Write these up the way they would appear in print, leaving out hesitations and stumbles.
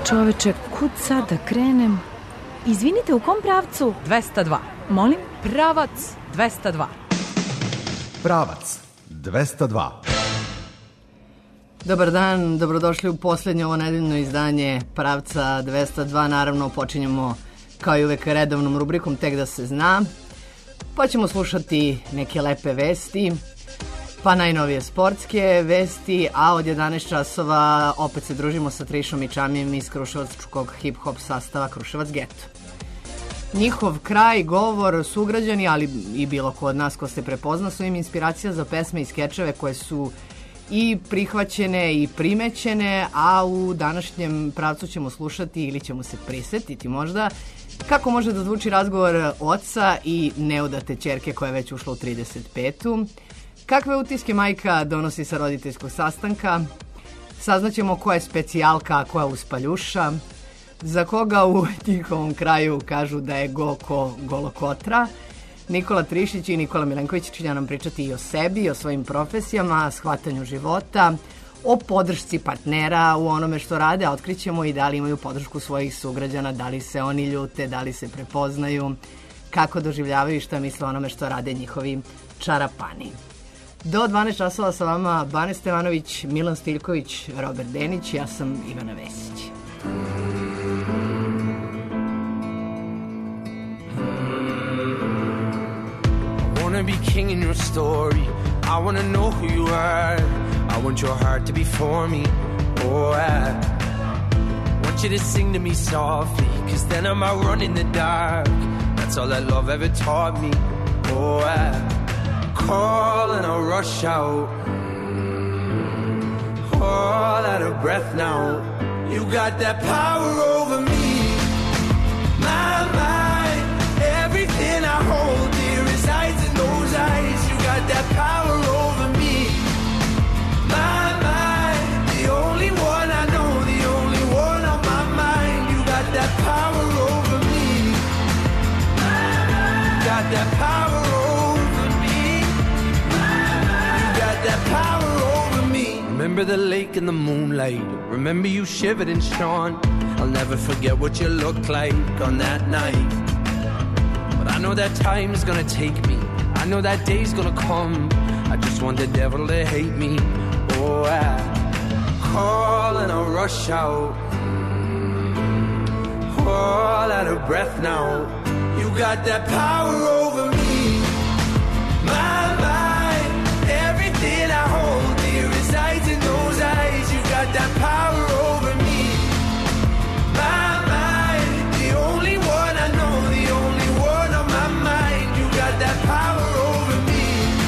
čoveče, kud sad da krenem? Izvinite, u kom pravcu? 202. Molim? Pravac 202. Pravac 202. Dobar dan, dobrodošli u poslednje ovo nedeljno izdanje Pravca 202. Naravno, počinjemo kao i uvek redovnom rubrikom Tek da se zna. Pa ćemo slušati neke lepe vesti, pa najnovije sportske vesti, a od 11 časova opet se družimo sa Trišom i Čamijem iz kruševačkog hip-hop sastava Kruševac Geto. Njihov kraj, govor, sugrađani, ali i bilo ko od nas ko se prepozna, su im inspiracija za pesme i skečeve koje su i prihvaćene i primećene, a u današnjem pravcu ćemo slušati ili ćemo se prisetiti možda kako može da zvuči razgovor oca i neudate ćerke koja je već ušla u 35. Kakve utiske majka donosi sa roditeljskog sastanka, saznaćemo koja je specijalka, a koja uspaljuša, za koga u njihovom kraju kažu da je ko golokotra. Nikola Trišić i Nikola Milenković će nam pričati i o sebi, o svojim profesijama, shvatanju života, o podršci partnera u onome što rade, a otkrićemo i da li imaju podršku svojih sugrađana, da li se oni ljute, da li se prepoznaju, kako doživljavaju i šta misle o onome što rade njihovi čarapani. Do 12 časova sa vama Bane Stevanović, Milan Stiljković, Robert Denić, ja sam Ivana Vesić. I wanna be king in your story. I wanna know who you are. I want your heart to be for me. Oh, I want you to sing to me softly, 'cause then I'm out running the dark. That's all that love ever taught me. Oh, I call and I'll rush out, all out of breath now. You got that power over me, my mind. Everything I hold dear resides in those eyes. You got that power over me, my mind. The only one I know, the only one on my mind. You got that power over me, my mind. You got that power over me, my mind. You got that power over me. Remember the lake and the moonlight. Remember you shivered and shone. I'll never forget what you looked like on that night. I know that time's gonna take me, I know that day's gonna come. I just want the devil to hate me. Oh, I call and I'll rush out, all out of breath now. You got that power over me, my mind. Everything I hold dear resides in those eyes. You got that power over me, my mind. The only one I know, the only one on my mind. You got that power over me,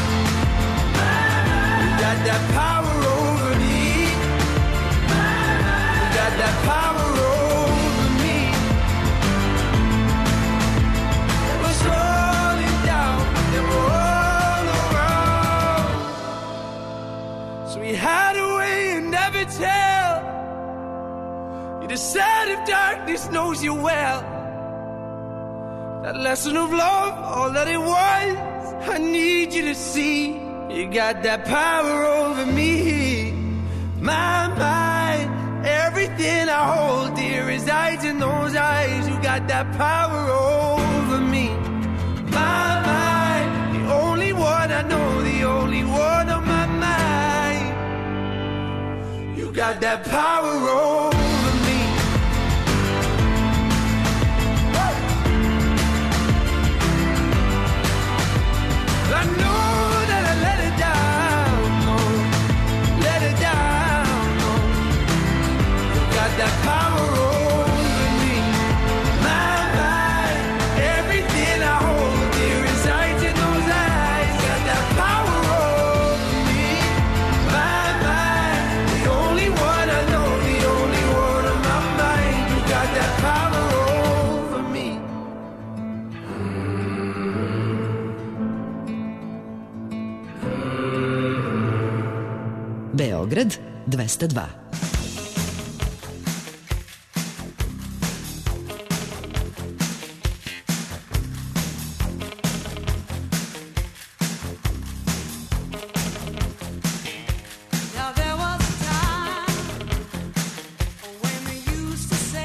you got that power over me, you got that power over me. It was rolling down, they were all around. So we had a way you never tell. You decide if darkness knows you well. That lesson of love, all that it was, I need you to see. You got that power over me, my mind. Everything I hold dear resides in those eyes. You got that power over me, my mind. The only one I know, the only one on my mind. You got that power over me. I know that I let it down, no, let it down, no. You got that power over me, my mind. Everything I hold dear resides in those eyes. Got that power over me, my mind. The only one I know, the only one on my mind. You got that power over me. Beograd 202. Now there was a time when we used to say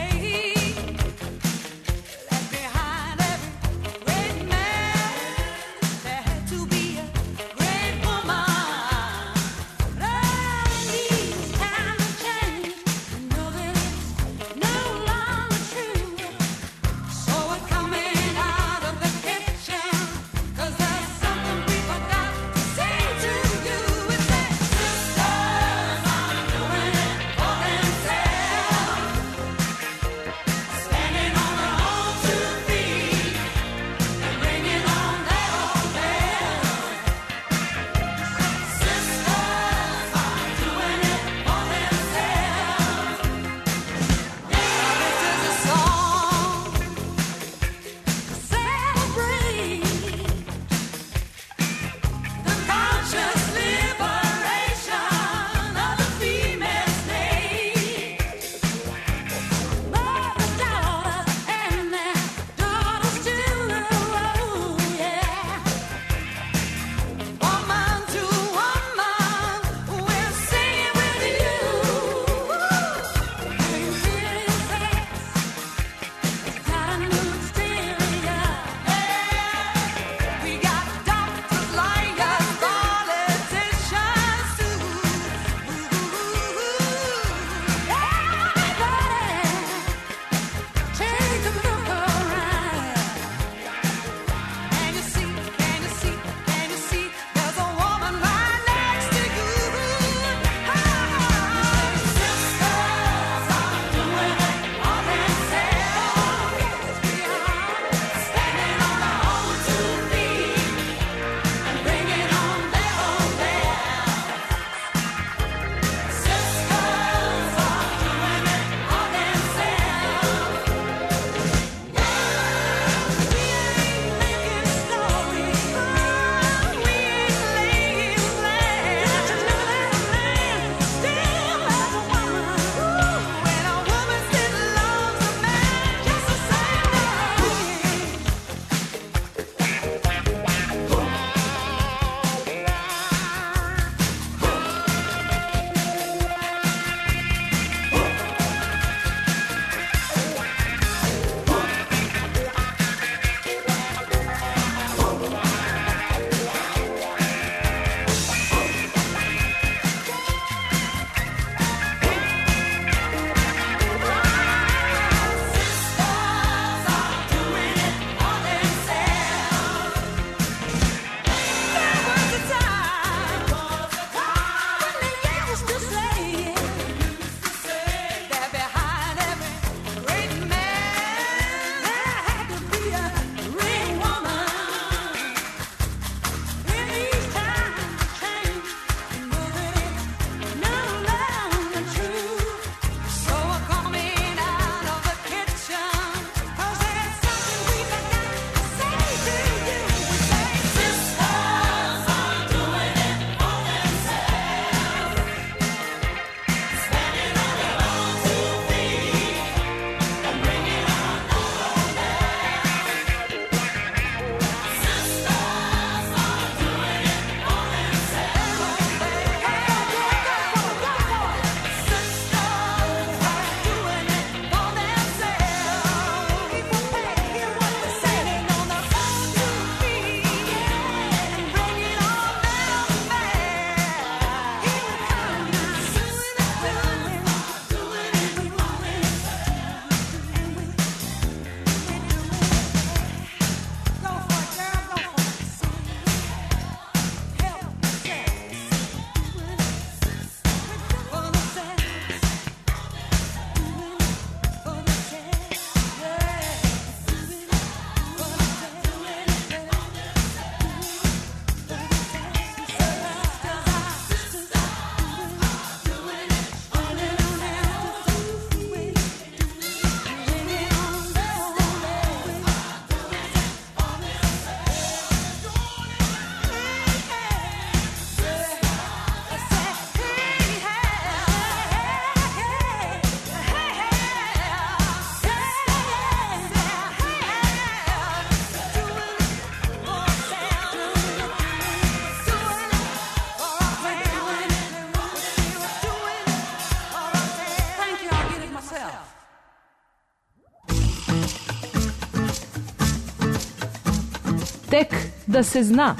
Tek da se zna.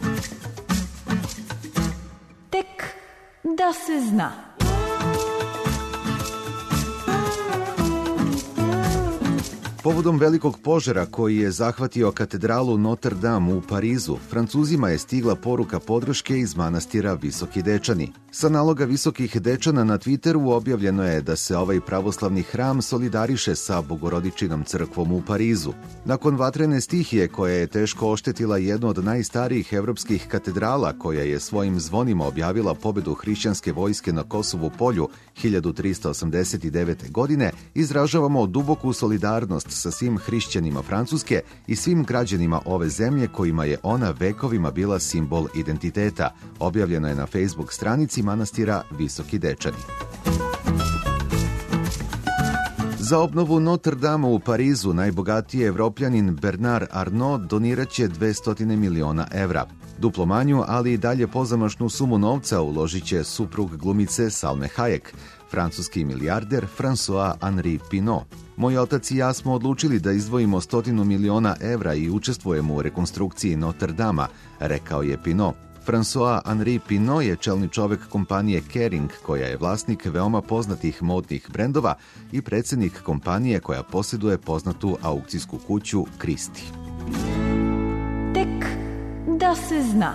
Tek da se zna. Povodom velikog požara koji je zahvatio katedralu Notre Dame u Parizu, Francuzima je stigla poruka podrške iz manastira Visoki Dečani. Sa naloga Visokih Dečana na Twitteru objavljeno je da se ovaj pravoslavni hram solidariše sa Bogorodičinom crkvom u Parizu. Nakon vatrene stihije koja je teško oštetila jednu od najstarijih evropskih katedrala, koja je svojim zvonima objavila pobedu hrišćanske vojske na Kosovu polju 1389. godine, izražavamo duboku solidarnost sa svim hrišćanima Francuske i svim građanima ove zemlje kojima je ona vekovima bila simbol identiteta, objavljeno je na Facebook stranici manastira Visoki Dečani. Za obnovu Notre Dame u Parizu najbogatiji evropljanin Bernard Arnault doniraće 200 miliona evra. Duplo manju, ali i dalje pozamašnu sumu novca uložit će suprug glumice Salme Hayek, francuski milijarder François-Henri Pinault. Moj otac i ja smo odlučili da izdvojimo 100 miliona evra i učestvujemo u rekonstrukciji Notre Dama, rekao je Pinault. François-Henri Pinault je čelni čovek kompanije Kering, koja je vlasnik veoma poznatih modnih brendova i predsjednik kompanije koja posjeduje poznatu aukcijsku kuću Christie. Tek da se zna.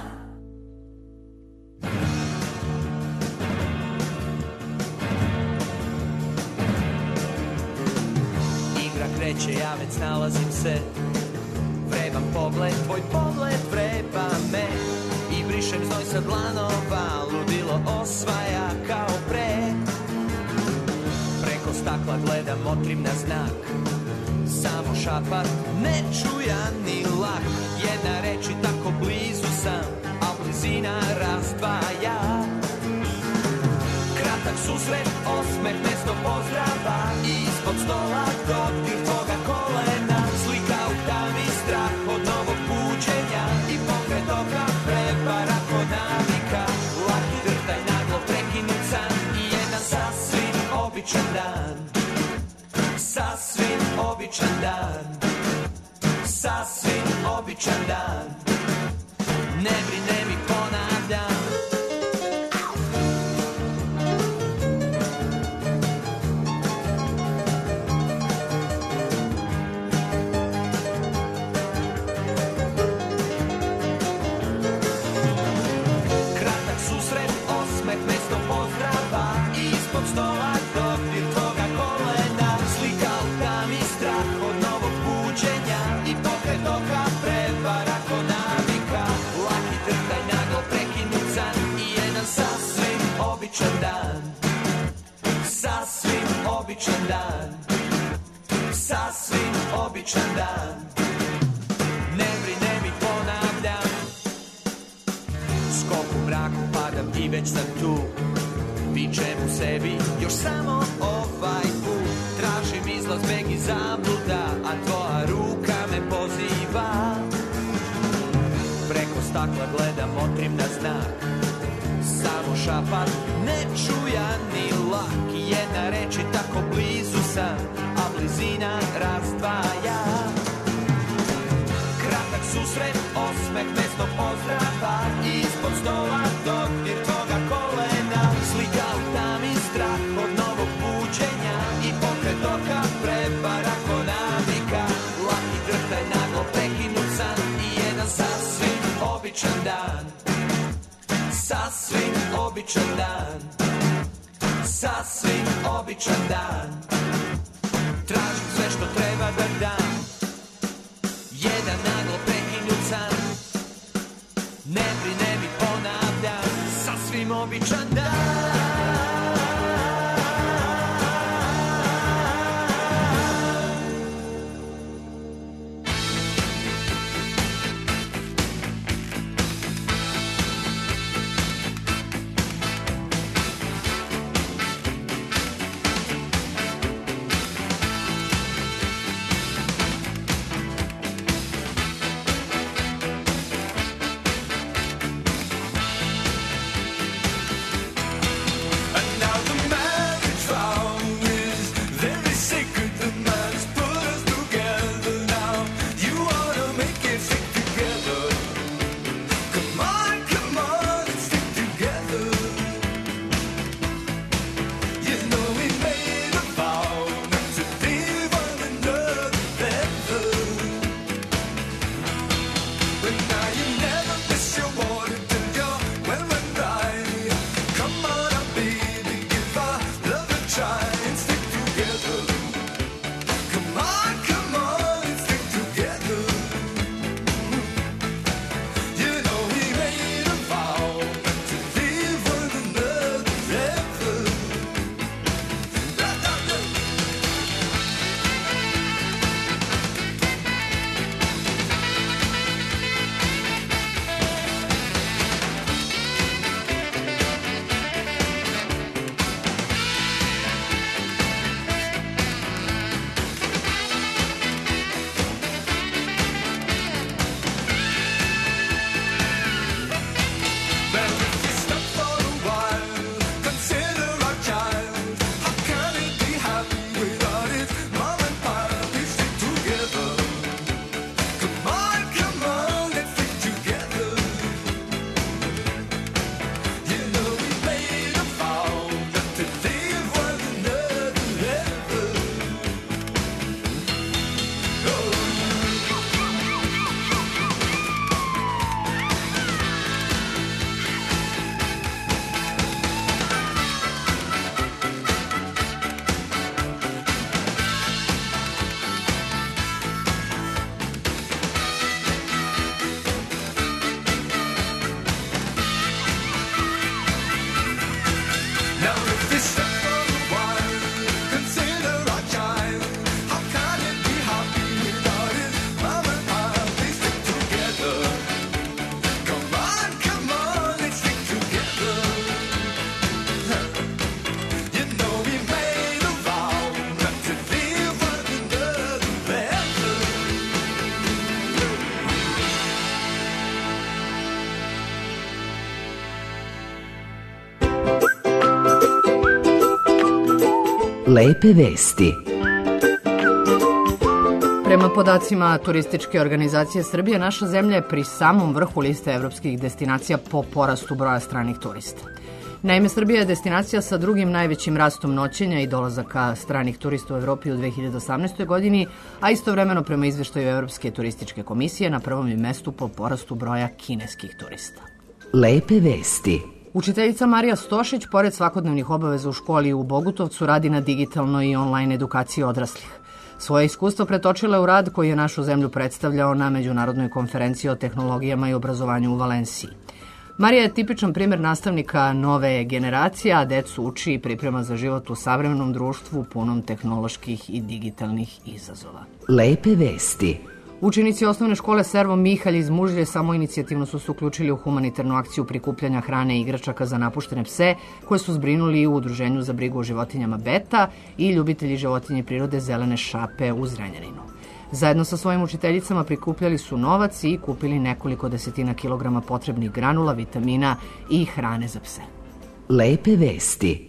Igra kreće, ja već nalazim se. Vreban pogled, tvoj pogled vreba me. I brišem znoj sa dlanova, ludilo osvaja kao pre. Preko stakla gledam, motrim na znak. Samo šapat, nečujan ni lak. Jedna reč i tako blizu sam, a blizina razdvaja. Kratak susret, osmeh, mesto pozdrava. Ispod stola dodir tvoga kolena. Slika u tami, strah od novog buđenja. I pokret oka, prepara kod navika. Laki drtaj, naglo prekinut san. I jedan sasvim običan dan. Sasvim običan dan. Sasvim običan dan. Ne brine mi, ponavljam. Kratak susret, osmeh, mesto pozdrava. Ispod stola dodir tvoga kolena. Slika u tami, strah od novog buđenja. I pokret oka, prevara ko navika. Laki trtaj, naglo prekinut san. I jedan sasvim običan dan. Sasvim običan dan. Sasvim običan dan. Ne brine mi, ponavljam. Skok u mraku, padam i već sam tu. Vičem u sebi, još samo ovaj put. Tražim izlaz, beg i zabluda, a tvoja ruka me poziva. Preko stakla gledam, motrim na znak. Samo šapat, nečujan ni lak. Jedna reč i tako blizu sam, a blizina razdvaja. Kratak susret, osmeh, mesto pozdrava. Ispod stola dodir tvoga kolena. Slika u tami, strah od novog buđenja. I pokret oka, prepara ko navika. Laki drhtaj, naglo prekinut san. I jedan sasvim običan dan. Sasvim običan dan. Sasvim običan dan. Tražim sve što treba da dam. Jedan naglo prekinut san. Ne brine mi, ponavljam. Sasvim običan dan. Lepe vesti. Prema podacima Turističke organizacije Srbije, naša zemlja je pri samom vrhu liste evropskih destinacija po porastu broja stranih turista. Naime, Srbija je destinacija sa drugim najvećim rastom noćenja i dolazaka stranih turista u Evropi u 2018. godini, a istovremeno prema izveštaju Evropske turističke komisije na prvom je mestu po porastu broja kineskih turista. Lepe vesti. Učiteljica Marija Stošić, pored svakodnevnih obaveza u školi u Bogutovcu, radi na digitalnoj i online edukaciji odraslih. Svoje iskustvo pretočila je u rad koji je našu zemlju predstavljao na Međunarodnoj konferenciji o tehnologijama i obrazovanju u Valenciji. Marija je tipičan primjer nastavnika nove generacije, a decu uči i priprema za život u savremenom društvu punom tehnoloških i digitalnih izazova. Lepe vesti. Učenici osnovne škole Servo Mihalj iz Mužlje samoinicijativno su se uključili u humanitarnu akciju prikupljanja hrane i igračaka za napuštene pse, koje su zbrinuli u Udruženju za brigu o životinjama Beta i ljubitelji životinje prirode Zelene šape u Zrenjaninu. Zajedno sa svojim učiteljicama prikupljali su novac i kupili nekoliko desetina kilograma potrebnih granula, vitamina i hrane za pse. Lepe vesti.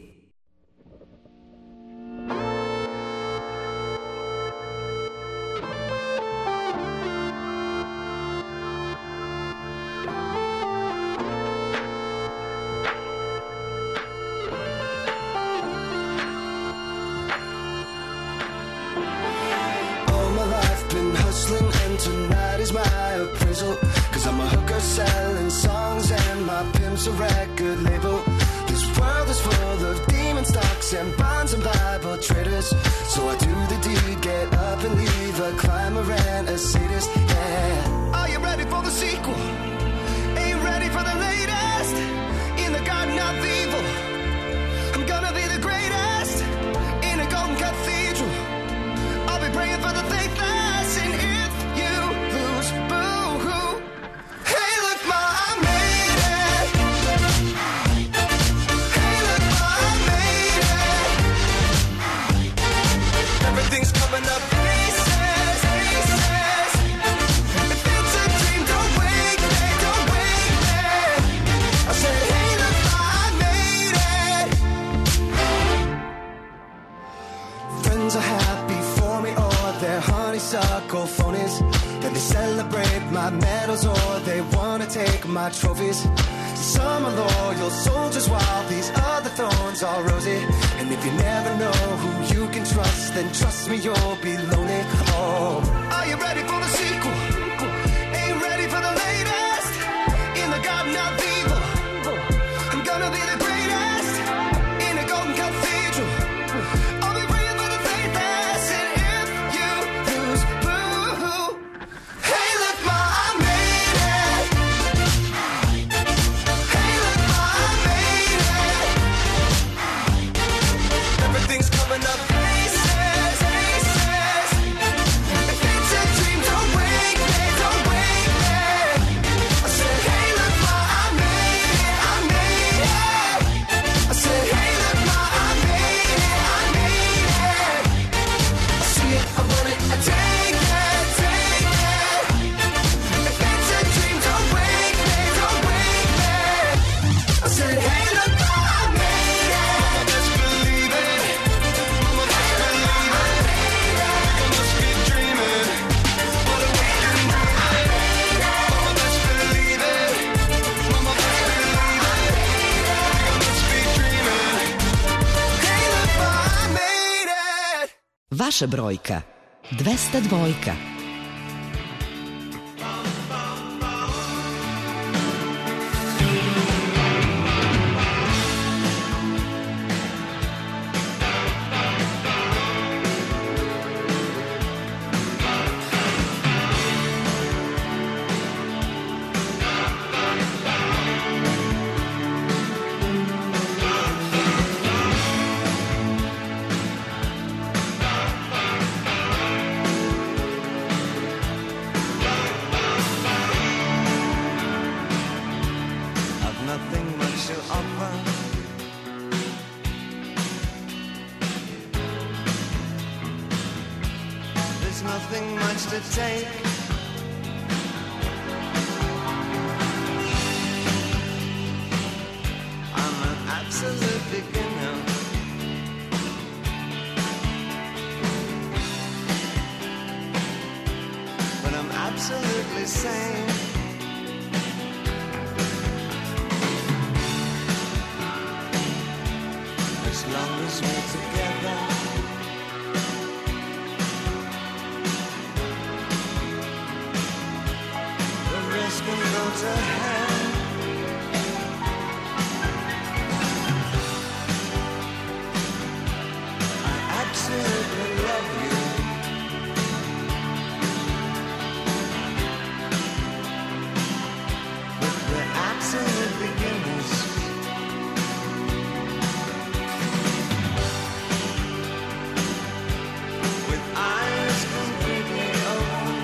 A record label. This world is full of demon stocks and bonds and Bible traders. So I do the deed, get up and leave a climber and a sadist. Yeah. Are you ready for the sequel? Ain't you ready for the latest? In the garden of evil, I'm gonna be the greatest. In a golden cathedral, I'll be praying for the faithless. And if you lose, boo-hoo. Hey, look, Ma, I made it. Everything's coming up pieces, pieces. If it's a dream, don't wake me, don't wake me. I said, hey, look, I made it. Friends are happy for me, or they're honeysuckle phonies. Then they celebrate my medals, or they wanna take my trophies. Some are loyal soldiers, while these other thorns are rosy. And if you never know who you can trust, then trust me, you'll be lonely. Oh, are you ready for the sequel? Ain't ready for the latest? In the garden of evil, I'm gonna be the greatest. In a golden cathedral, I'll be praying for the Vaša brojka 202. Nothing much to take. I'm an absolute beginner. But I'm absolutely sane. As long as we're together. Can go to hell. I absolutely love you. But we're absolute beginners. With eyes completely open.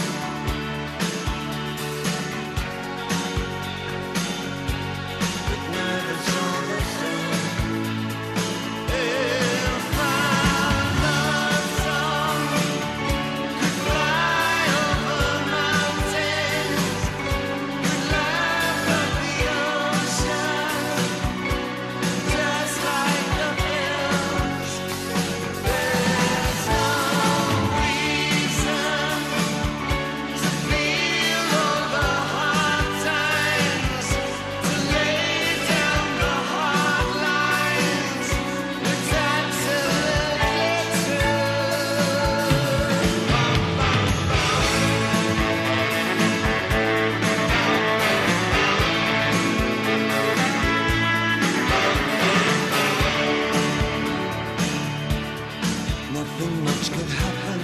Nothing much could happen.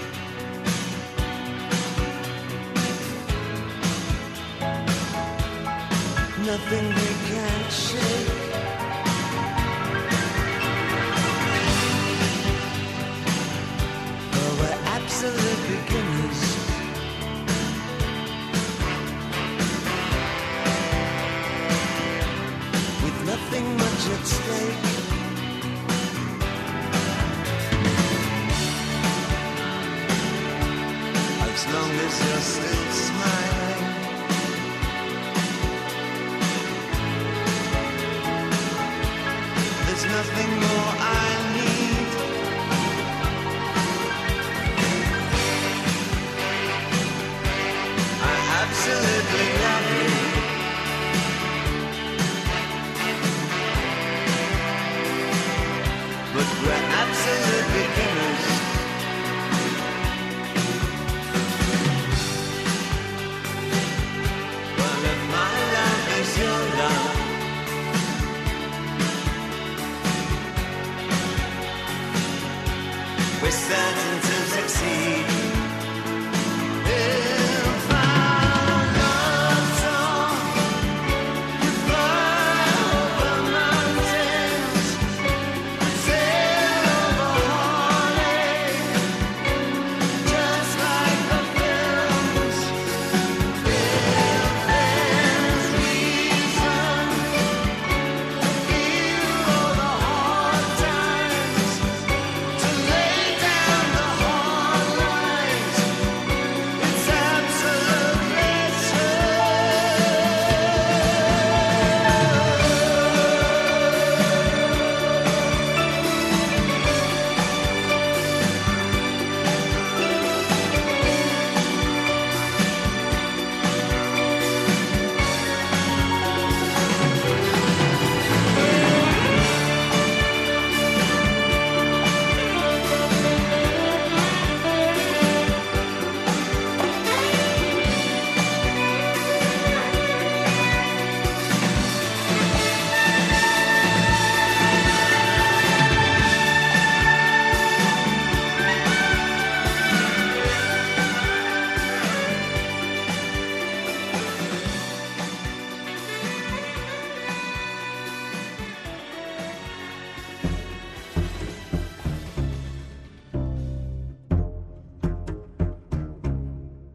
Nothing we can't shake. But we're absolute beginners. With nothing much at stake. As long as you're still smiling. There's nothing more I need. I absolutely love you. But we're absolute beginners. We're certain to succeed. If our love song could fly over mountains, sail over heartache, just like the films. If there's reason to feel all the hard times, to lay down the hard lines, it's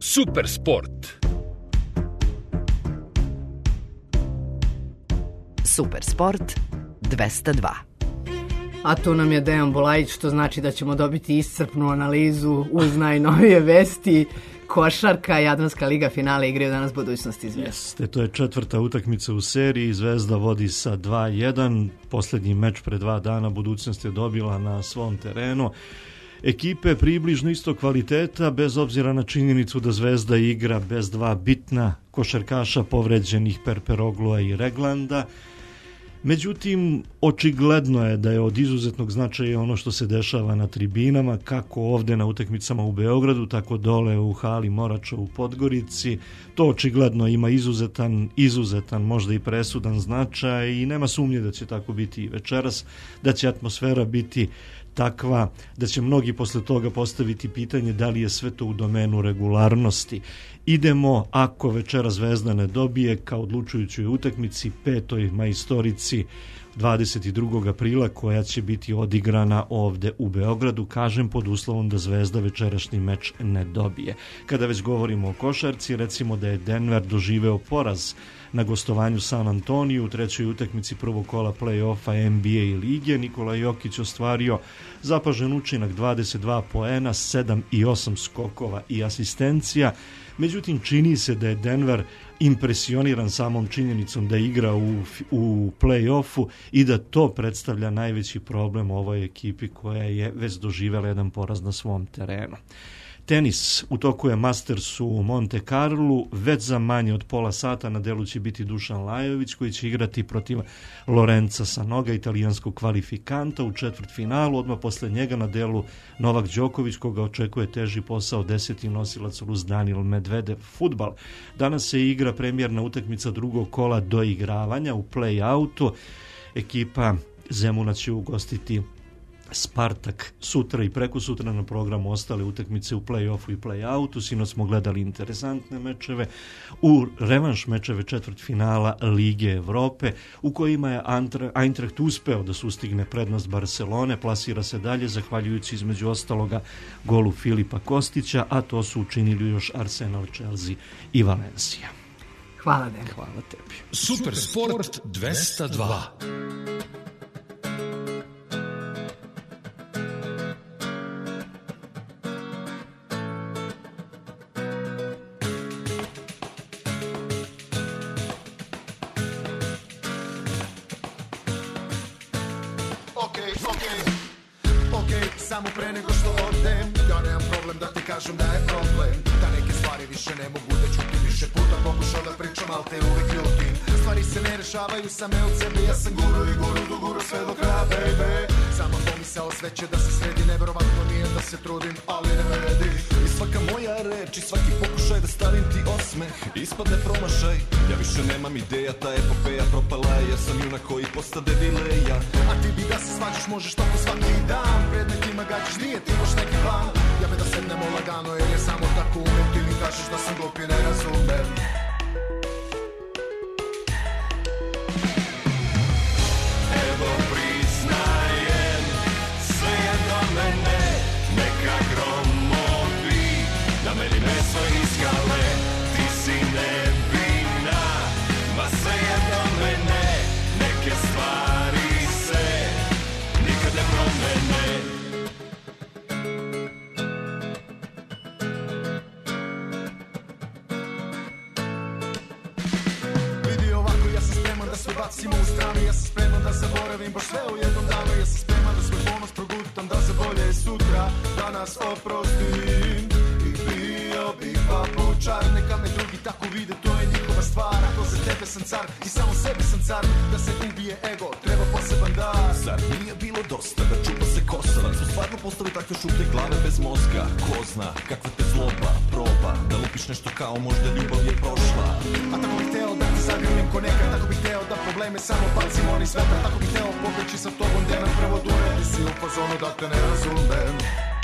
Super sport. Super sport 202. A tu nam je Dejan Bulajić, što znači da ćemo dobiti iscrpnu analizu uz najnovije vesti. Košarka, Jadranska liga, finale igraju danas budućnosti Zvezda. Jeste, to je četvrta utakmica u seriji, Zvezda vodi sa 2-1, posljednji meč pre 2 dana budućnost je dobila na svom terenu. Ekipe približno isto kvaliteta, bez obzira na činjenicu da Zvezda igra bez 2 bitna košarkaša povređenih Perperoglua i Reglanda. Međutim, očigledno je da je od izuzetnog značaja ono što se dešava na tribinama, kako ovde na utakmicama u Beogradu, tako dole u hali Morača u Podgorici. To očigledno ima izuzetan, možda i presudan značaj i nema sumnje da će tako biti i večeras, da će atmosfera biti takva da će mnogi posle toga postaviti pitanje da li je sve to u domenu regularnosti. Idemo, ako večera Zvezda ne dobije, ka odlučujućoj utakmici 5. majstorici 22. aprila, koja će biti odigrana ovde u Beogradu, kažem pod uslovom da Zvezda večerašnji meč ne dobije. Kada već govorimo o košarci, recimo da je Denver doživeo poraz na gostovanju San Antoniju u trećoj utakmici prvog kola play-offa NBA lige. Nikola Jokić ostvario zapažen učinak 22 poena, 7 i 8 skokova i asistencija. Međutim, čini se da je Denver impresioniran samom činjenicom da igra u play-offu i da to predstavlja najveći problem ovoj ekipi koja je već doživjela jedan poraz na svom terenu. Tenis, u toku je Masters u Monte Carlu, već za manje od pola sata na delu će biti Dušan Lajović koji će igrati protiv Lorenza Sanoga, italijanskog kvalifikanta u četvrtfinalu. Odmah posle njega na delu Novak Đoković, koga očekuje teži posao, 10. nosilac uz Daniil Medvedev. Fudbal. Danas se igra premijerna utakmica drugog kola doigravanja u play-outu. Ekipa Zemuna će ugostiti Spartak sutra i prekosutra. Na programu ostale utakmice u play-offu i play-outu. Sinoć smo gledali interesantne mečeve, u revanš mečeve četvrtfinala Lige Evrope, u kojima je Eintracht uspeo da sustigne prednost Barcelone, plasira se dalje zahvaljujući između ostaloga golu Filipa Kostića, a to su učinili još Arsenal, Chelsea i Valencia. Hvala, Den. Hvala tebi. Super sport 202. Samo pre nego što odem, ja nemam problem da ti kažem da je problem, da neke stvari više ne mogu da čutim. Više puta pokušao da pričam, al te uvek ljutim. Stvari se ne rešavaju same od sebe, ja sam guru i guru do guru sve do kraja, baby. Samo pomisao sve će da se sredi, neverovatno mi je da se trudim, ali ne vredi. I svaka moja reč i svaki pokušaj da stavim ti osmeh ispadne promašaj. Ja više nemam ideja, ta epopeja propala je, ja sam junak koji postade dileja. A ti bi da se svađaš, možeš tako svaki dan, pred nekima gađaš, nije ti baš neki plan. Ja me da sednemo lagano jer je samo tako umem, ti mi kažeš da sam glup i ne razumem. Evo priznajem, sve je do mene, neka gromovi, na meni meso i skale, ti si nevina, ma sve je do mene, neke stvari se nikad ne promene. Bacimo u stranu, ja sam spreman da zaboravim baš sve u jednom danu. Ja sam spreman da svoj ponos progutam, da za bolje sutra danas oprostim. I bio bih papučar, neka me drugi tako vide, to je njihova stvar. Ako za tebe sam car i samo sebi sam car, da se ubije ego, treba poseban dar. Zar nije bilo dosta da čupa se kosa, da su stvarno postali takve šuplje glave bez mozga? Ko zna kakva te zloba proba, da lupiš nešto kao možda ljubav je prošla. A tako bih teo da te zagrlim ko nekad, tako bih teo da probleme samo bacim oni sveta. Tako bih teo pobeći sa tobom, gde nam prvo dure, ti si u fazonu da te ne razumem.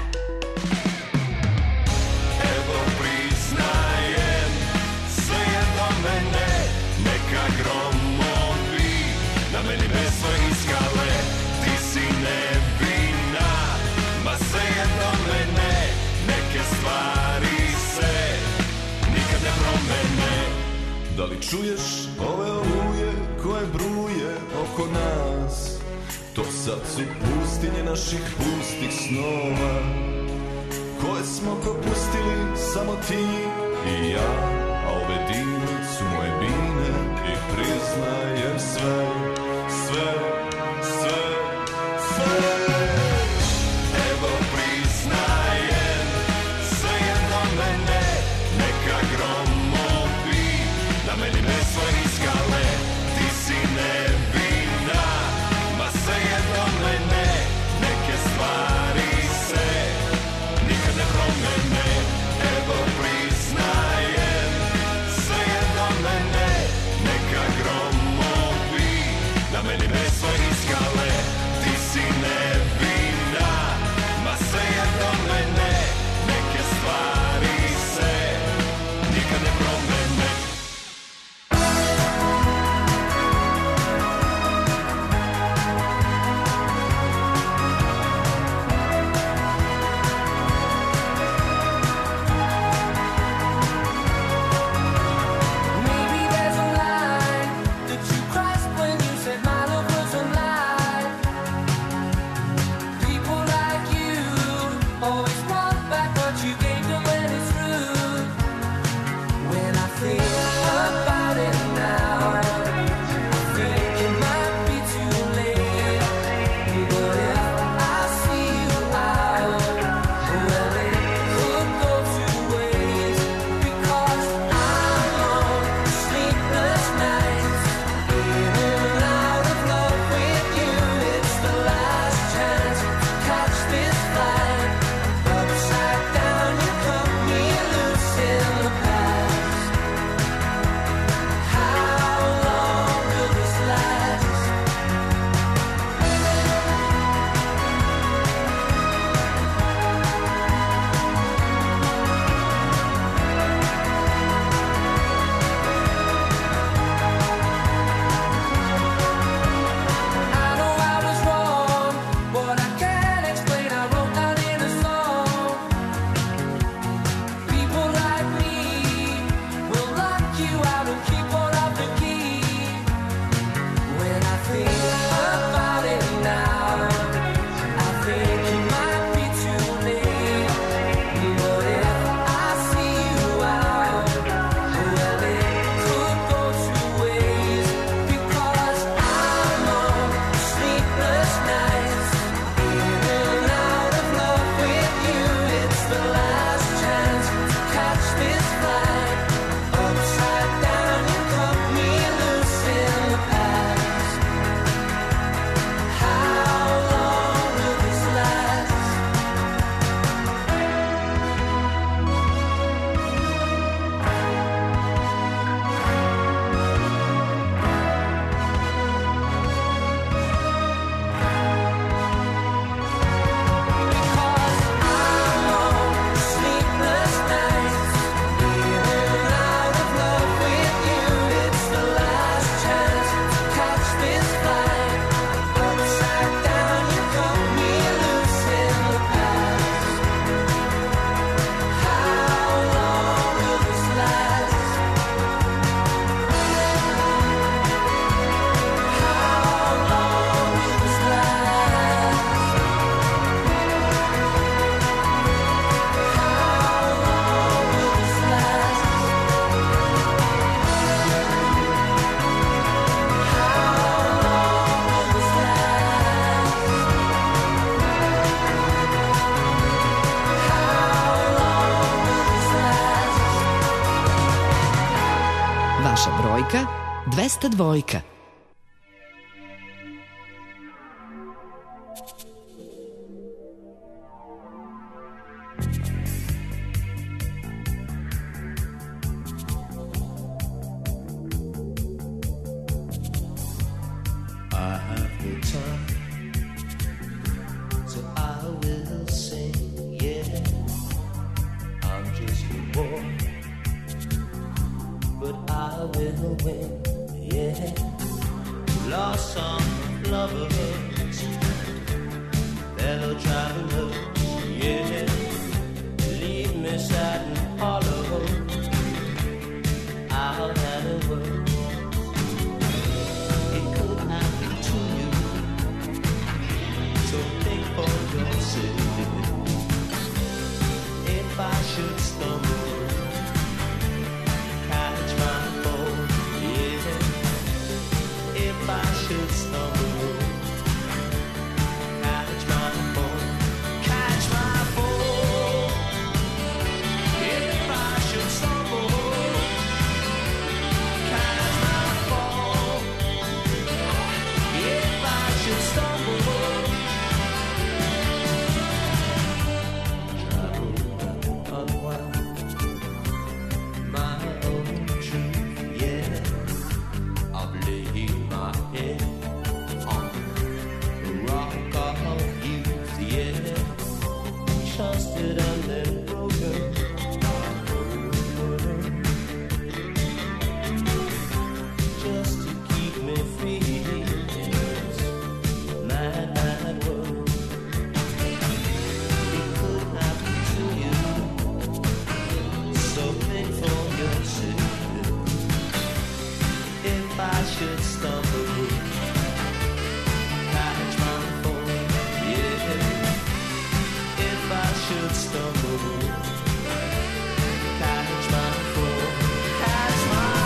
Evo priznajem, sve je do mene, neka gromovi, na meni meso i skale, ti si nevina, ma sve je do mene, neke stvari se čuješ ove oluje koje bruje oko nas? To sad su pustinje naših pustih snova, koje smo propustili samo ti i ja. A ove dine su moje bine i priznajem sve, sve, sve, sve. Evo priznajem, sve jedno mene, neka gromovi na meni ne svoje skale. Ti si nevina, ma sve jedno mene, neke stvari se nikad ne promene. Evo priznajem, sve jedno mene, neka gromovi na meni ne svoje skale. Ti si nevina, ma sve jedno mene, neke stvari se nikad ne promene. Maybe there's a line that you crossed when you said my love was a lie. People like you always want back what you gave them when it's rude. When I think about it now, I think it might be too late. But if I see you out, well, it could go two ways. Because I'm on sleepless nights, in and out of love with you. It's the last chance to catch this flight. Upside down, you cut me loose in the past. How long will this last? I know I was wrong, but I can't explain. I wrote down in a song. People like me will lock you out and keep one of the key. When I think about it now, I think it might be too late. But if I see you out, well, it could go two ways. Because I'm on sleepless nights, in and out of love with you. It's the last chance to catch this flight. Upside down, you cut me loose in the past. How long will this last? Because I'm on sleepless nights, in and out of love with you. It's the last chance to catch this flight. Upside down, you cut me loose in the past. How long will this last? How long will this last? How long will this last? Vaša brojka 202. I have the time, so I will sing, yeah. I'm just a boy, but I will win, yeah. Lost some lovers, fellow travelers, yeah. Leave me sad and hollow, out at the world. busted and then broken. Just to keep me free in this mad, mad world. It could happen to you, so think for yourself. If I should stumble, catch my fall, yeah. If I should stumble, catch my fall, catch my fall.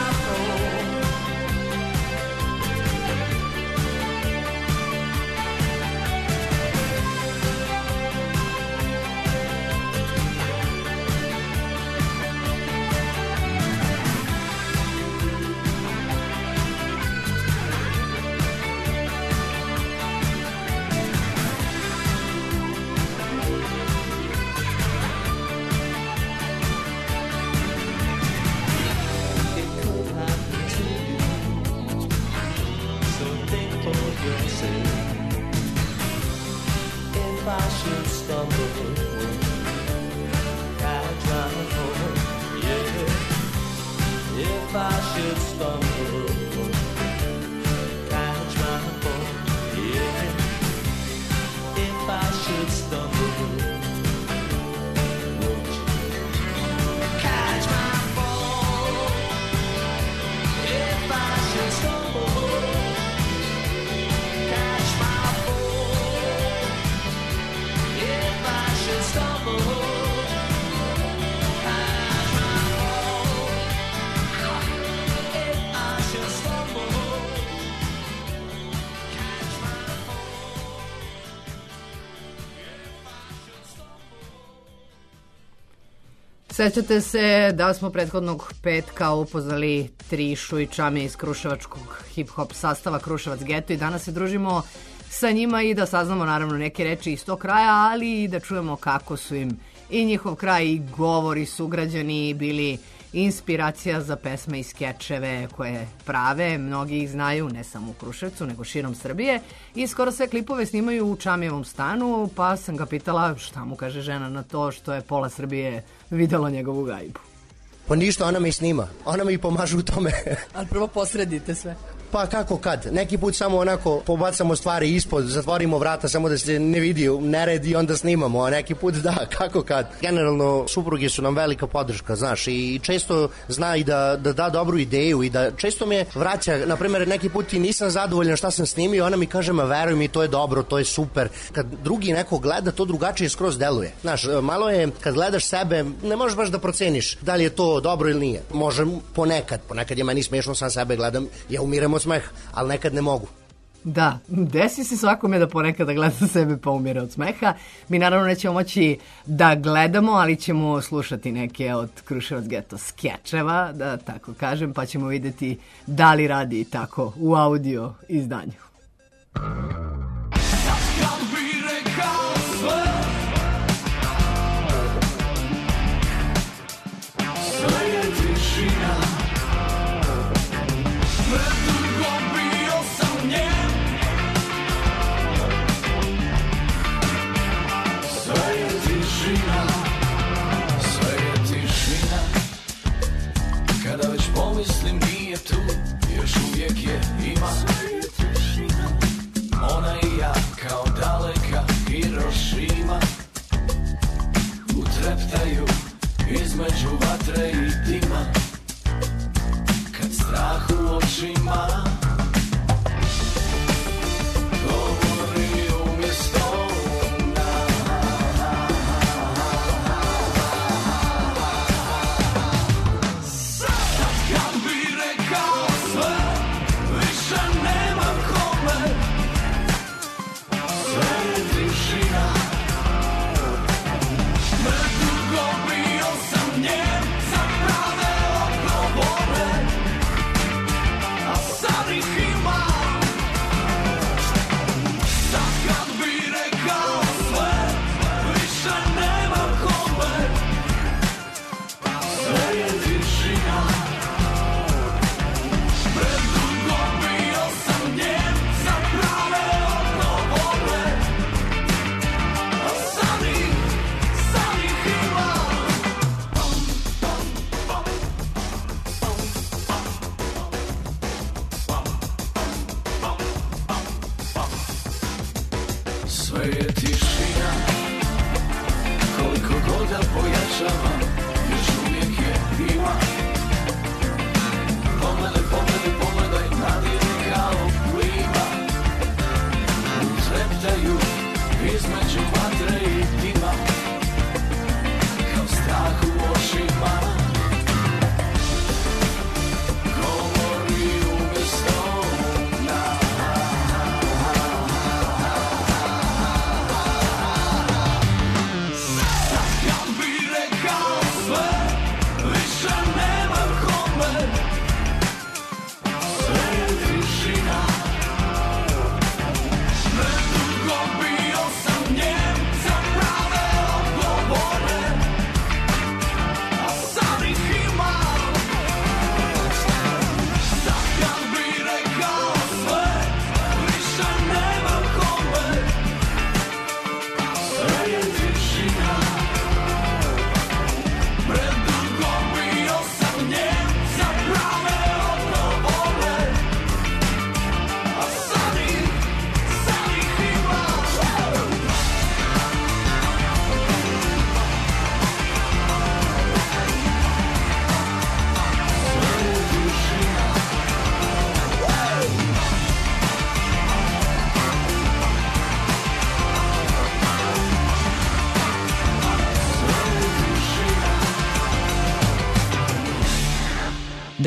If I should stumble, catch my fall, yeah. If I should stumble, catch my fall, yeah. If I should stumble, won't you catch my fall? If I should stumble, catch my fall. If I should stumble, catch my fall. If I should stumble, catch my fall. Sećate se da smo prethodnog petka upoznali Trišu i Čamija iz kruševačkog hip-hop sastava Kruševac Geto i danas se družimo sa njima i da saznamo naravno neke reči iz tog kraja, ali i da čujemo kako su im i njihov kraj i govori sugrađani bili inspiracija za pesme i skečeve koje prave. Mnogi ih znaju ne samo u Kruševcu nego širom Srbije i skoro sve klipove snimaju u Čamijevom stanu, pa sam ga pitala šta mu kaže žena na to što je pola Srbije videlo njegovu gajbu. Pa ništa, ona me i snima, ona mi i pomaže u tome. Ali prvo posredite sve. Pa kako kad, neki put samo onako pobacamo stvari ispod, zatvorimo vrata samo da se ne vidi nered i onda snimamo, a neki put da, kako kad. Generalno supruge su nam velika podrška, znaš, i često zna i da da dobru ideju i da često me vraća, na primjer neki put i nisam zadovoljan šta sam snimio, ona mi kaže ma veruj mi to je dobro, to je super. Kad drugi neko gleda to drugačije skroz deluje. Znaš, malo je kad gledaš sebe, ne možeš baš da proceniš da li je to dobro ili nije. Može ponekad je meni smiješno, sam sebe gledam, ja umirem od smeha, ali nekad ne mogu. Da, desi se svakome da ponekada gleda sebe pa umire od smeha. Mi naravno nećemo moći da gledamo, ali ćemo slušati neke od Kruševac Geto skečeva, da tako kažem, pa ćemo vidjeti da li radi tako u audio izdanju. Mislim nije tu, još uvijek je ima. Ona i ja kao daleka Hirošima utreptaju između vatre i dima. Kad strah u očima govori umjesto sad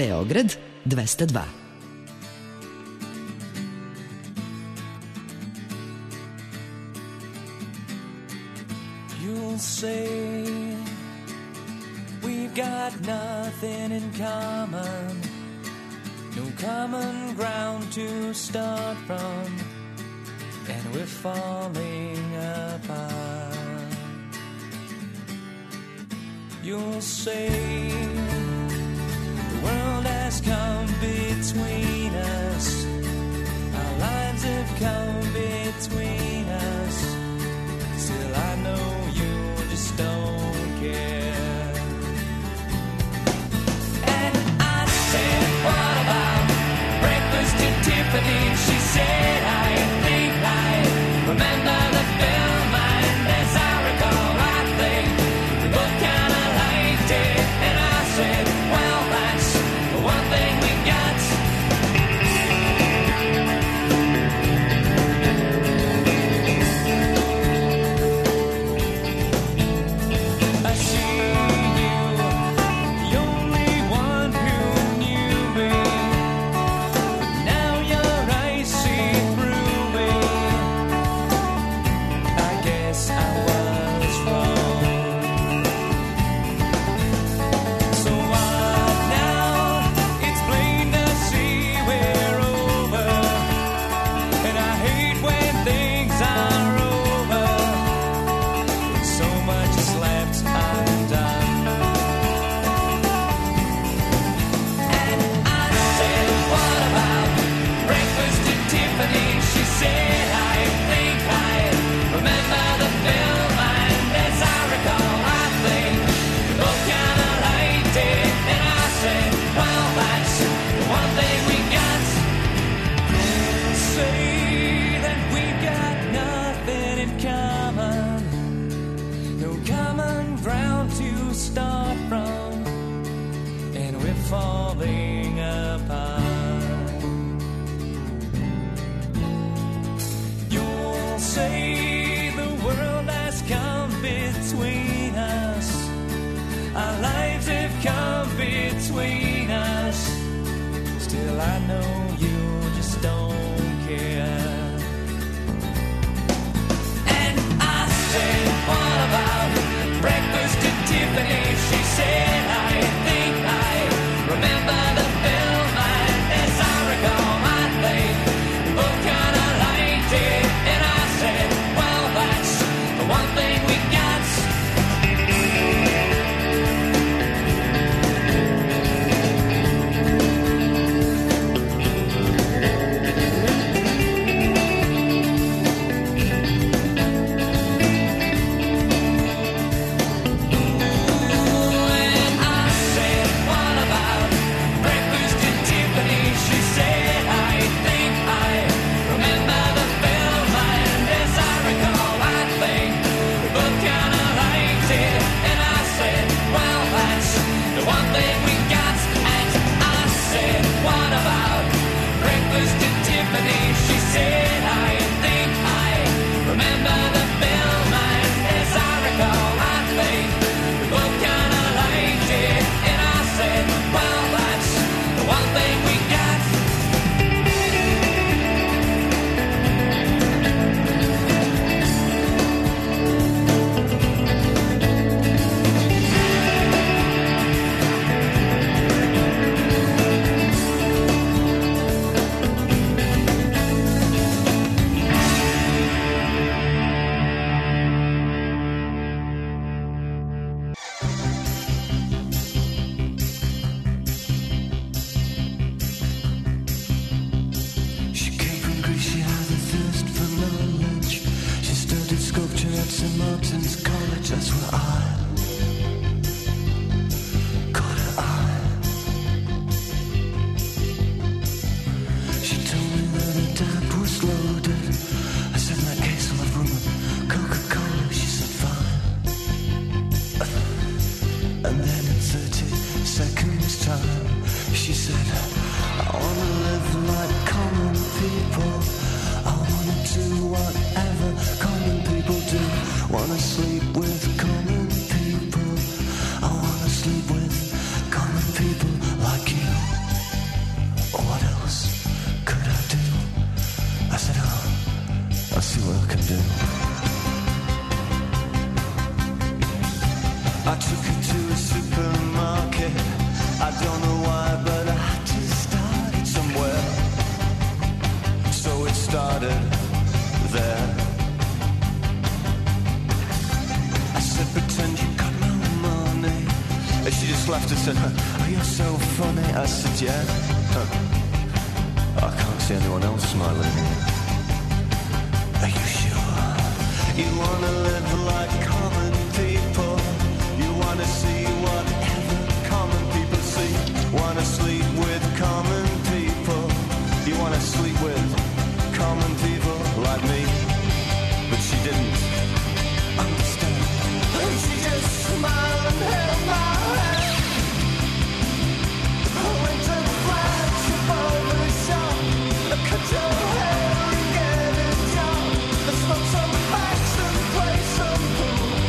Beograd 202. You'll say we've got nothing in common, no common ground to start from, and we're falling apart. You'll say the world has come between us, our lives have come between us, still I know you just don't care. And I said, what about breakfast at Tiffany? She said, I think I remember the film, and as I recall, I think we both kind of liked it. And I said, well, that's the one thing we got. I see you, the only one who knew me, but now your eyes see through me. I guess I was wrong. So what now? It's plain to see we're over, and I hate when things are over, when so much is left undone. And I said, what about breakfast at Tiffany? She said, I think I remember the film, and as I recall, I think we both kind of liked it. And I said, well, that's the one thing we got. Say that we've got nothing in common, no common ground to start from, and we're falling apart. You'll say the world has come between us, our lives have come between us, still I know you just don't care. And I said, what about breakfast at Tiffany? She said, I think I remember the film, and as I recall, I think we both kind of liked it. And I said, well, that's the one thing we got. And I said, what about breakfast at Tiffany? She said, I think I remember the film, and as I recall, I think we both kind of liked it. And I said, well, that's the one thing we got. And I said, what about breakfast at Tiffany? She said, I think I remember the film, and as I recall, I think we both kind of liked it. And I said, well, that's the one thing we got. She came from Greece, she had a thirst for knowledge. She studied sculpture at St. Martin's College, that's where I caught her eye. She told me that her dad was loaded. I said, in that case, I'll have rum and Coca-Cola. She said, fine. And then in 30 seconds time, she said, I wanna live like common people, I wanna do whatever common people do, wanna sleep with common people, I wanna sleep with common people like you. I took her to a supermarket. I don't know why, but I just started somewhere. So it started there. I said, pretend you got no money. And she just laughed and said, oh, you're so funny. I said, yeah. I can't see anyone else smiling. Are you sure? You wanna live like common people. You wanna see whatever common people see. Wanna sleep with common people. You wanna sleep with common people like me. But she didn't understand. And she just smiled and held my hand. I went to the flagship over the shop. I cut your hair and get a job. I smoked some packs and played some pool.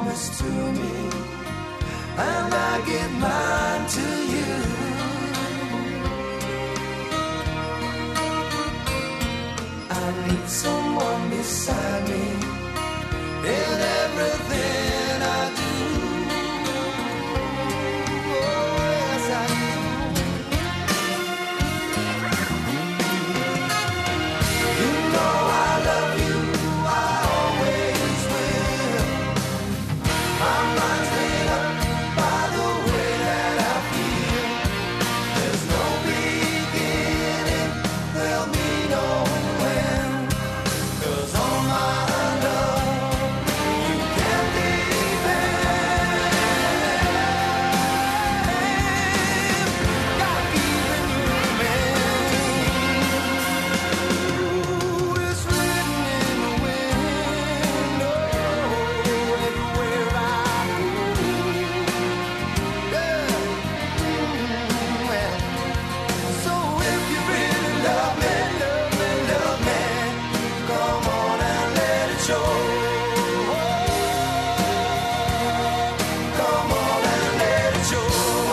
promise to me, and I give mine to you. I need someone beside me in everything I do. Oh, yes, I do. You know I love you, I always will. My mind's made up by the way that I feel. There's no beginning, there'll be no end. 'Cause all my love, you can depend. God given you, man. Ooh, it's written in the wind. Oh, everywhere I go. Yeah. So if you really love me, come on and let it show. Come on and let it show.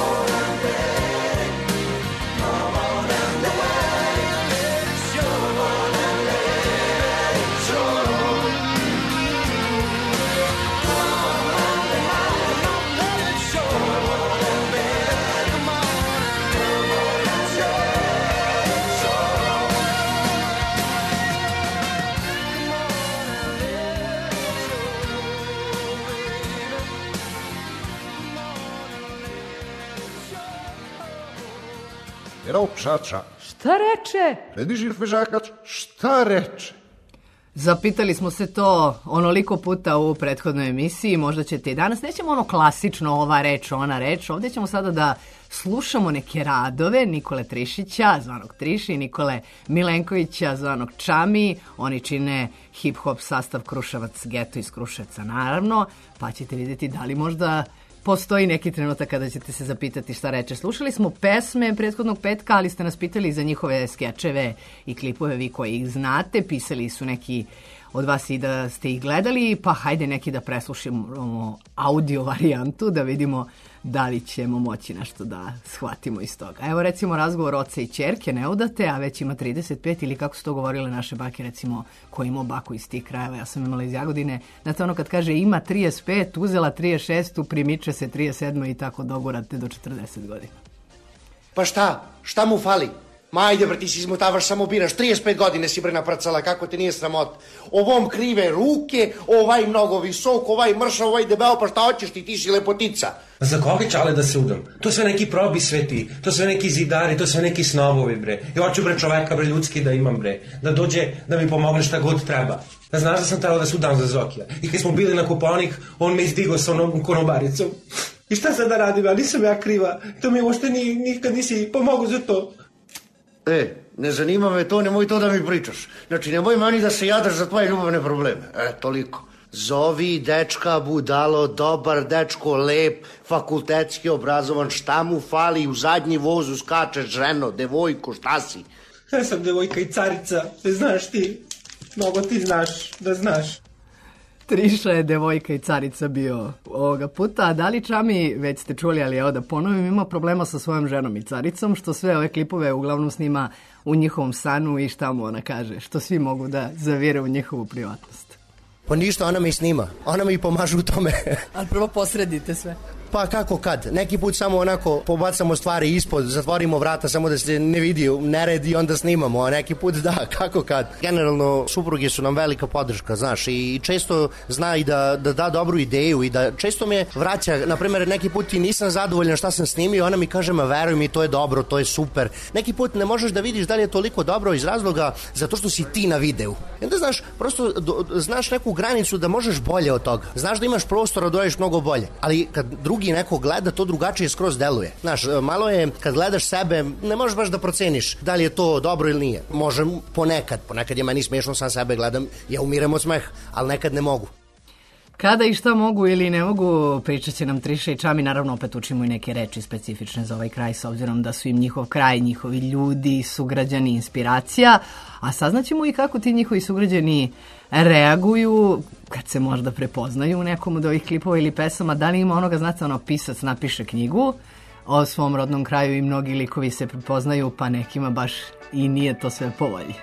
Come on and let it show. Come on and let it show. Come on and let it show. Come on and show. Erau pšača. Šta reče? Redižir fežakač, šta reče? Zapitali smo se to onoliko puta u prethodnoj emisiji, možda ćete i danas. Nećemo ono klasično ova reč, ona reč. Ovdje ćemo sada da slušamo neke radove Nikole Trišića, zvanog Triši, i Nikole Milenkovića, zvanog Čami. Oni čine hip-hop sastav Kruševac Geto iz Kruševca, naravno. Pa ćete vidjeti da li možda postoji neki trenutak kada ćete se zapitati šta reče. Slušali smo pesme prethodnog petka, ali ste nas pitali za njihove skečeve i klipove, vi koji ih znate. Pisali su neki od vas i da ste ih gledali, pa hajde neki da preslušamo audio varijantu, da vidimo da li ćemo moći nešto da shvatimo iz toga. Evo recimo razgovor oca i ćerke neudate, a već ima 35, ili kako su to govorile naše bake, recimo ko ima baku iz tih krajeva, ja sam imala iz Jagodine. Znate ono kad kaže ima 35, uzela 36, primiče se 37 i tako dogurate do 40 godina. Pa šta? Šta mu fali? Ma ajde bre, ti si izmotavaš, samo biraš, 35 godine si bre naprcala, kako ti nije sramot? Ovom krive ruke, ovaj mnogo visok, ovaj mršav, ovaj debeo, pa šta hoćeš ti si lepotica. Za koga čale da se udam? To sve neki probi sveti, to sve neki zidari, to sve neki snobovi bre. Ja hoću bre čoveka bre ljudski da imam bre, da dođe da mi pomogne šta god treba. Da znaš da sam trebao da se udam za Zokija. I kad smo bili na Kopaonik, on me izdigao sa onom konobaricom. I šta sad da radim, ja nisam ja kriva, to mi uopšte nikad nisi pomogao za to. Ne zanima me to, nemoj to da mi pričaš. Znači, nemoj meni da se jadaš za tvoje ljubavne probleme. Toliko. Zovi dečka budalo, dobar dečko, lep, fakultetski obrazovan, šta mu fali, u zadnji vozu skačeš, ženo, devojko, šta si? Ja sam devojka i carica, ne znaš ti, mnogo ti znaš, da znaš. Triša je devojka i carica bio ovoga puta, a da li Čami, već ste čuli, ali evo da ponovim, ima problema sa svojom ženom i caricom, što sve ove klipove uglavnom snima u njihovom stanu i šta mu ona kaže, što svi mogu da zavire u njihovu privatnost. Pa ništa, ona mi snima, ona mi pomaže u tome. Ali prvo posredite sve. Pa kako kad, neki put samo onako pobacamo stvari ispod, zatvorimo vrata samo da se ne vidi nered i onda snimamo, a neki put da, kako kad. Generalno, supruge su nam velika podrška, znaš, i često zna i da da dobru ideju i da često me vraća, na primjer, neki put i nisam zadovoljan šta sam snimio, ona mi kaže, ma veruj mi, to je dobro, to je super. Neki put ne možeš da vidiš da li je toliko dobro iz razloga zato što si ti na videu. I onda znaš, prosto znaš neku granicu da možeš bolje od toga. Znaš da imaš prostora da uradiš mnogo bolje, ali kad drugi neko gleda, to drugačije skroz deluje. Znaš, malo je, kad gledaš sebe, ne možeš baš da proceniš da li je to dobro ili nije. Možem ponekad je meni smiješno, sam sebe gledam, ja umirem od smeha, ali nekad ne mogu. Kada i šta mogu ili ne mogu, pričat će nam Triša i Čami, naravno opet učimo i neke reči specifične za ovaj kraj, s obzirom da su im njihov kraj, njihovi ljudi, sugrađani, inspiracija, a saznaćemo i kako ti njihovi sugrađani reaguju kad se možda prepoznaju u nekom od ovih klipova ili pesama, da li ima onoga, znate, pisac napiše knjigu o svom rodnom kraju i mnogi likovi se prepoznaju, pa nekima baš i nije to sve po volji.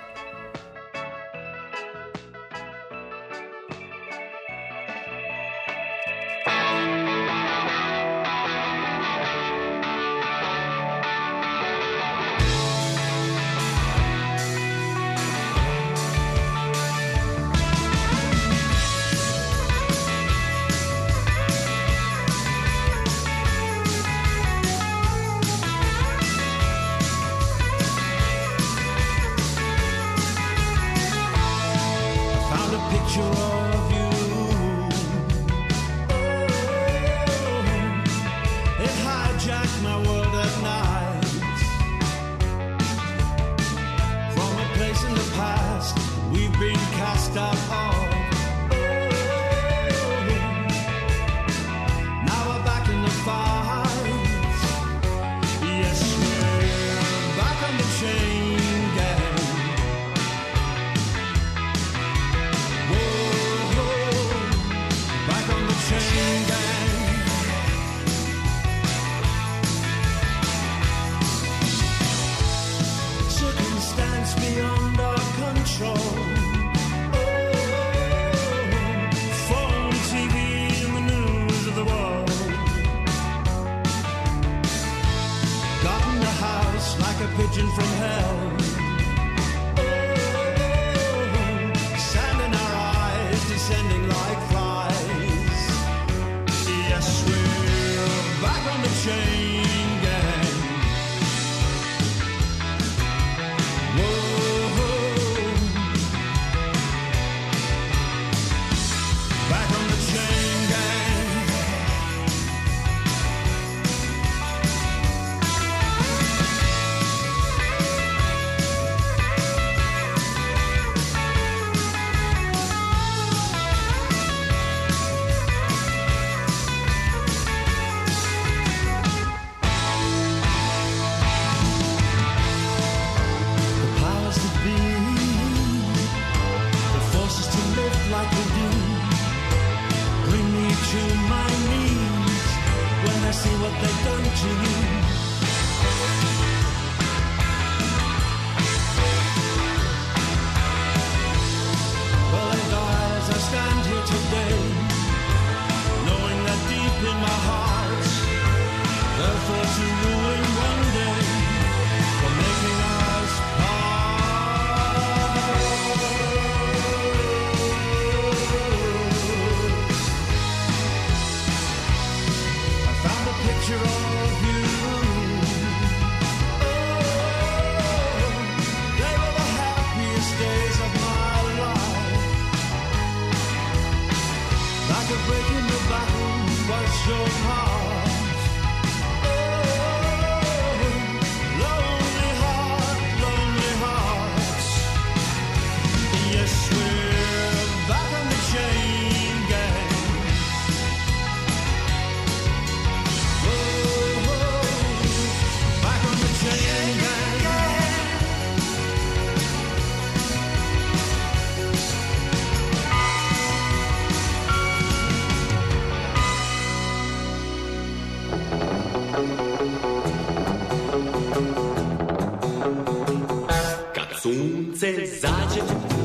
Sunce zađe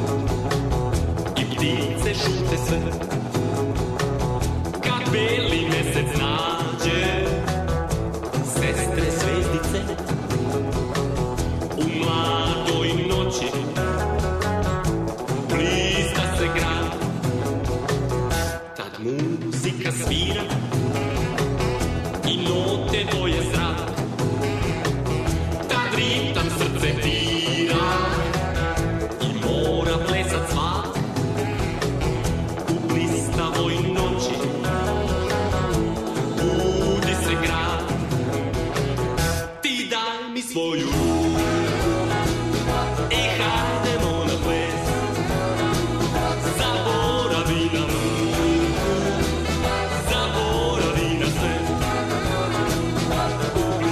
i ptice šute sve, kad beli mesec nađe sestre zvezdice u mladoj noći blizna se grad, tad muzika svira i note boje zrak, tad ritam srce tira i mora plesat svak u blistavoj noći. Budi se grad, ti daj mi svoju ruku i hajdemo na ples. Zaboravi na muku, zaboravi na sve.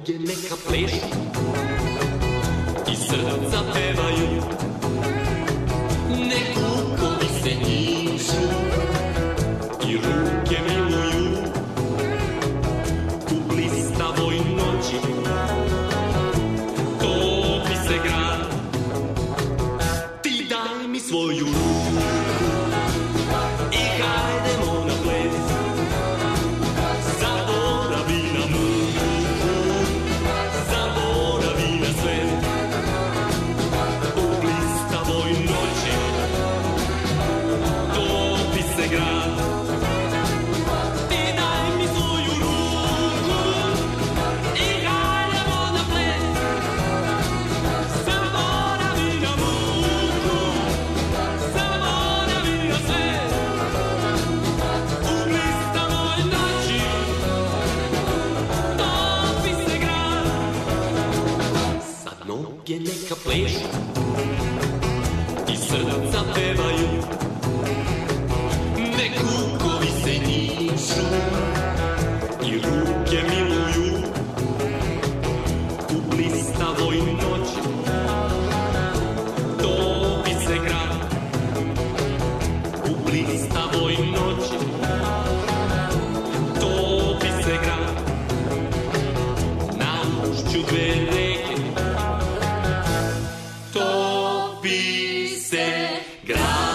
noge neka plešu i srca pevaju, nek lukovi se njišu i ruke miluju u blistavoj noći. Topi se grad, ti daj mi svoju ruku i hajdemo na ples. Zaboravi na muku, zaboravi na sve. U blistavoj noći topi se grad. Ti daj mi svoju ruku i hajdemo na ples. Zaboravi na muku, zaboravi na sve. U blistavoj noći topi se grad. Sad noge neka plešu i srca pevaju, nek lukovi se njišu i ruke miluju u blistavoj noći. Topi se grad u blistavoj noći. Topi se grad na ušću dve reke. Topi se grad.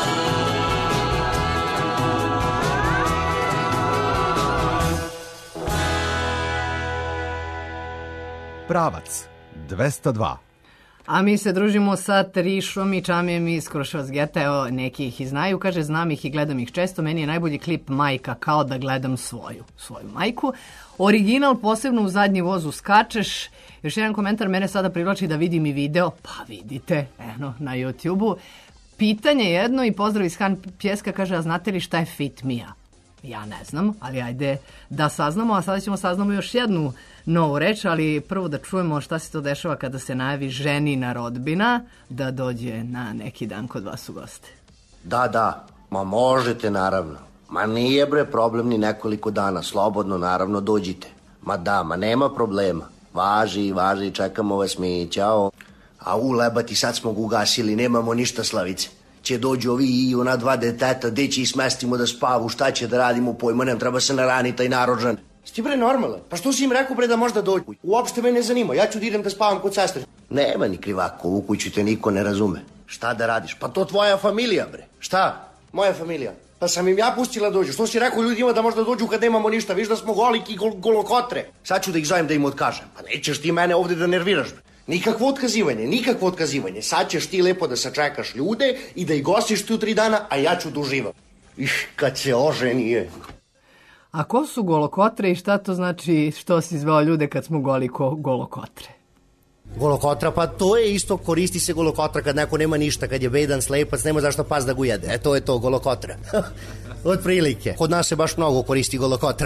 Pravac 202. A mi se družimo sa Trišom i Čamijem iz Kruševac geta. Evo, neki ih i znaju. Kaže, znam ih i gledam ih često. Meni je najbolji klip Majka, kao da gledam svoju majku. Original, posebno u zadnji vozu skačeš. Još jedan komentar mene sada privlači da vidim i video. Pa vidite, eno, na YouTube-u. Pitanje jedno i pozdrav iz Han Pjeska, kaže, a znate li šta je Fit Mia? Ja ne znam, ali ajde da saznamo, a sada ćemo saznamo još jednu novu reč, ali prvo da čujemo šta se to dešava kada se najavi ženina rodbina da dođe na neki dan kod vas u goste. Da, ma možete naravno. Ma nije bre problem ni nekoliko dana, slobodno naravno dođite. Ma da, ma nema problema. Važi, čekamo vas mi, ćao. A lebati, sad smo ga ugasili, nemamo ništa Slavice. Će dođu ovi i ona dva deteta, gde će ih smestimo da spavu, šta će da radimo, pojma, nem treba se naraniti taj narođan. Sti bre normalan, pa što si im rekao bre da možda dođu? Uopšte me ne zanima, ja ću da idem da spavam kod sestre. Nema ni krivako, u kuću te niko ne razume. Šta da radiš? Pa to tvoja familija bre. Šta? Moja familija. Pa sam im ja pustila dođu. Što si rekao ljudima da možda dođu kad nemamo ništa? Viš da smo goliki golokotre. Sad ću da ih zovem da im otkažem. Pa nećeš ti mene ovde da nerviraš bre. Nikakvo otkazivanje. Sad ćeš ti lepo da sačekaš ljude i da ih gostiš tu 3 dana, a ja ću da uživam. Kad se oženi je. A ko su golokotre i šta to znači što si zvao ljude kad smo goli ko golokotre? Golokotra, pa to je isto, koristi se golokotra kad neko nema ništa, kad je bedan, slepac, nema zašto pas da ga ujede. To je to, golokotra. Od prilike. Kod nas se baš mnogo koristi golokotra.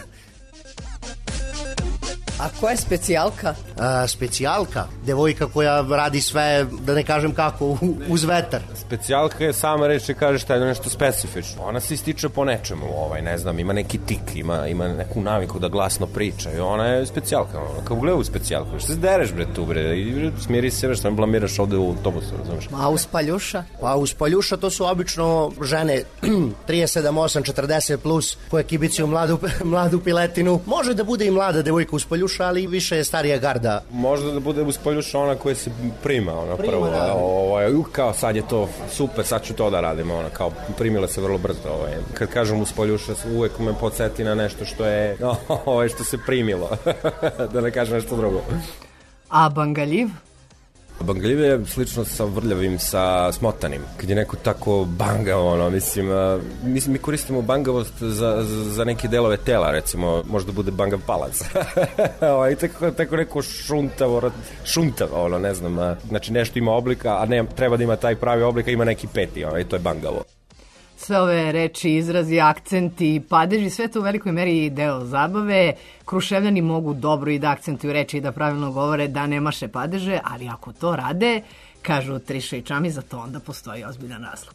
A koja je specijalka? Specijalka? Devojka koja radi sve, da ne kažem kako, uz vetar. Specijalka je sama reč i kaže šta je nešto specifično. Ona se ističe po nečemu, ne znam, ima neki tik, ima neku naviku da glasno priča i ona je specijalka, kao gledu specijalku. Što se dereš bre tu bre, i smiri se bre, što me blamiraš ovde u autobusu, razumiješ? A uspaljuša? Pa uspaljuša to su obično žene 37, 40 plus koje kibicuju mladu piletinu. Može da bude i mlada devojka uspaljuša, ali više je starija garda. Možda da bude uspaljuša ona koja se prima, prvo. Kao sad je to super, sad ću to da radim, kao primila se vrlo brzo. Kad kažem uspaljuša, uvek me podsjeti na nešto što je, što se primilo. Da ne kažem nešto drugo. A bangaljiv? Bangaljiv je slično sa vrljavim, sa smotanim. Kad je neko tako bangav, mislim, mi koristimo bangavost za neke delove tela, recimo, možda bude bangav palac. I tako neko šuntavo, ne znam, znači nešto ima oblika, a ne treba da ima taj pravi oblik, a ima neki peti, i to je bangavo. Sve ove reči, izrazi, akcenti, padeži, sve to u velikoj meri deo zabave. Kruševljani mogu dobro i da akcentuju reči i da pravilno govore, da ne maše padeže, ali ako to rade, kažu Triša i Čami, za to onda postoji ozbiljan razlog.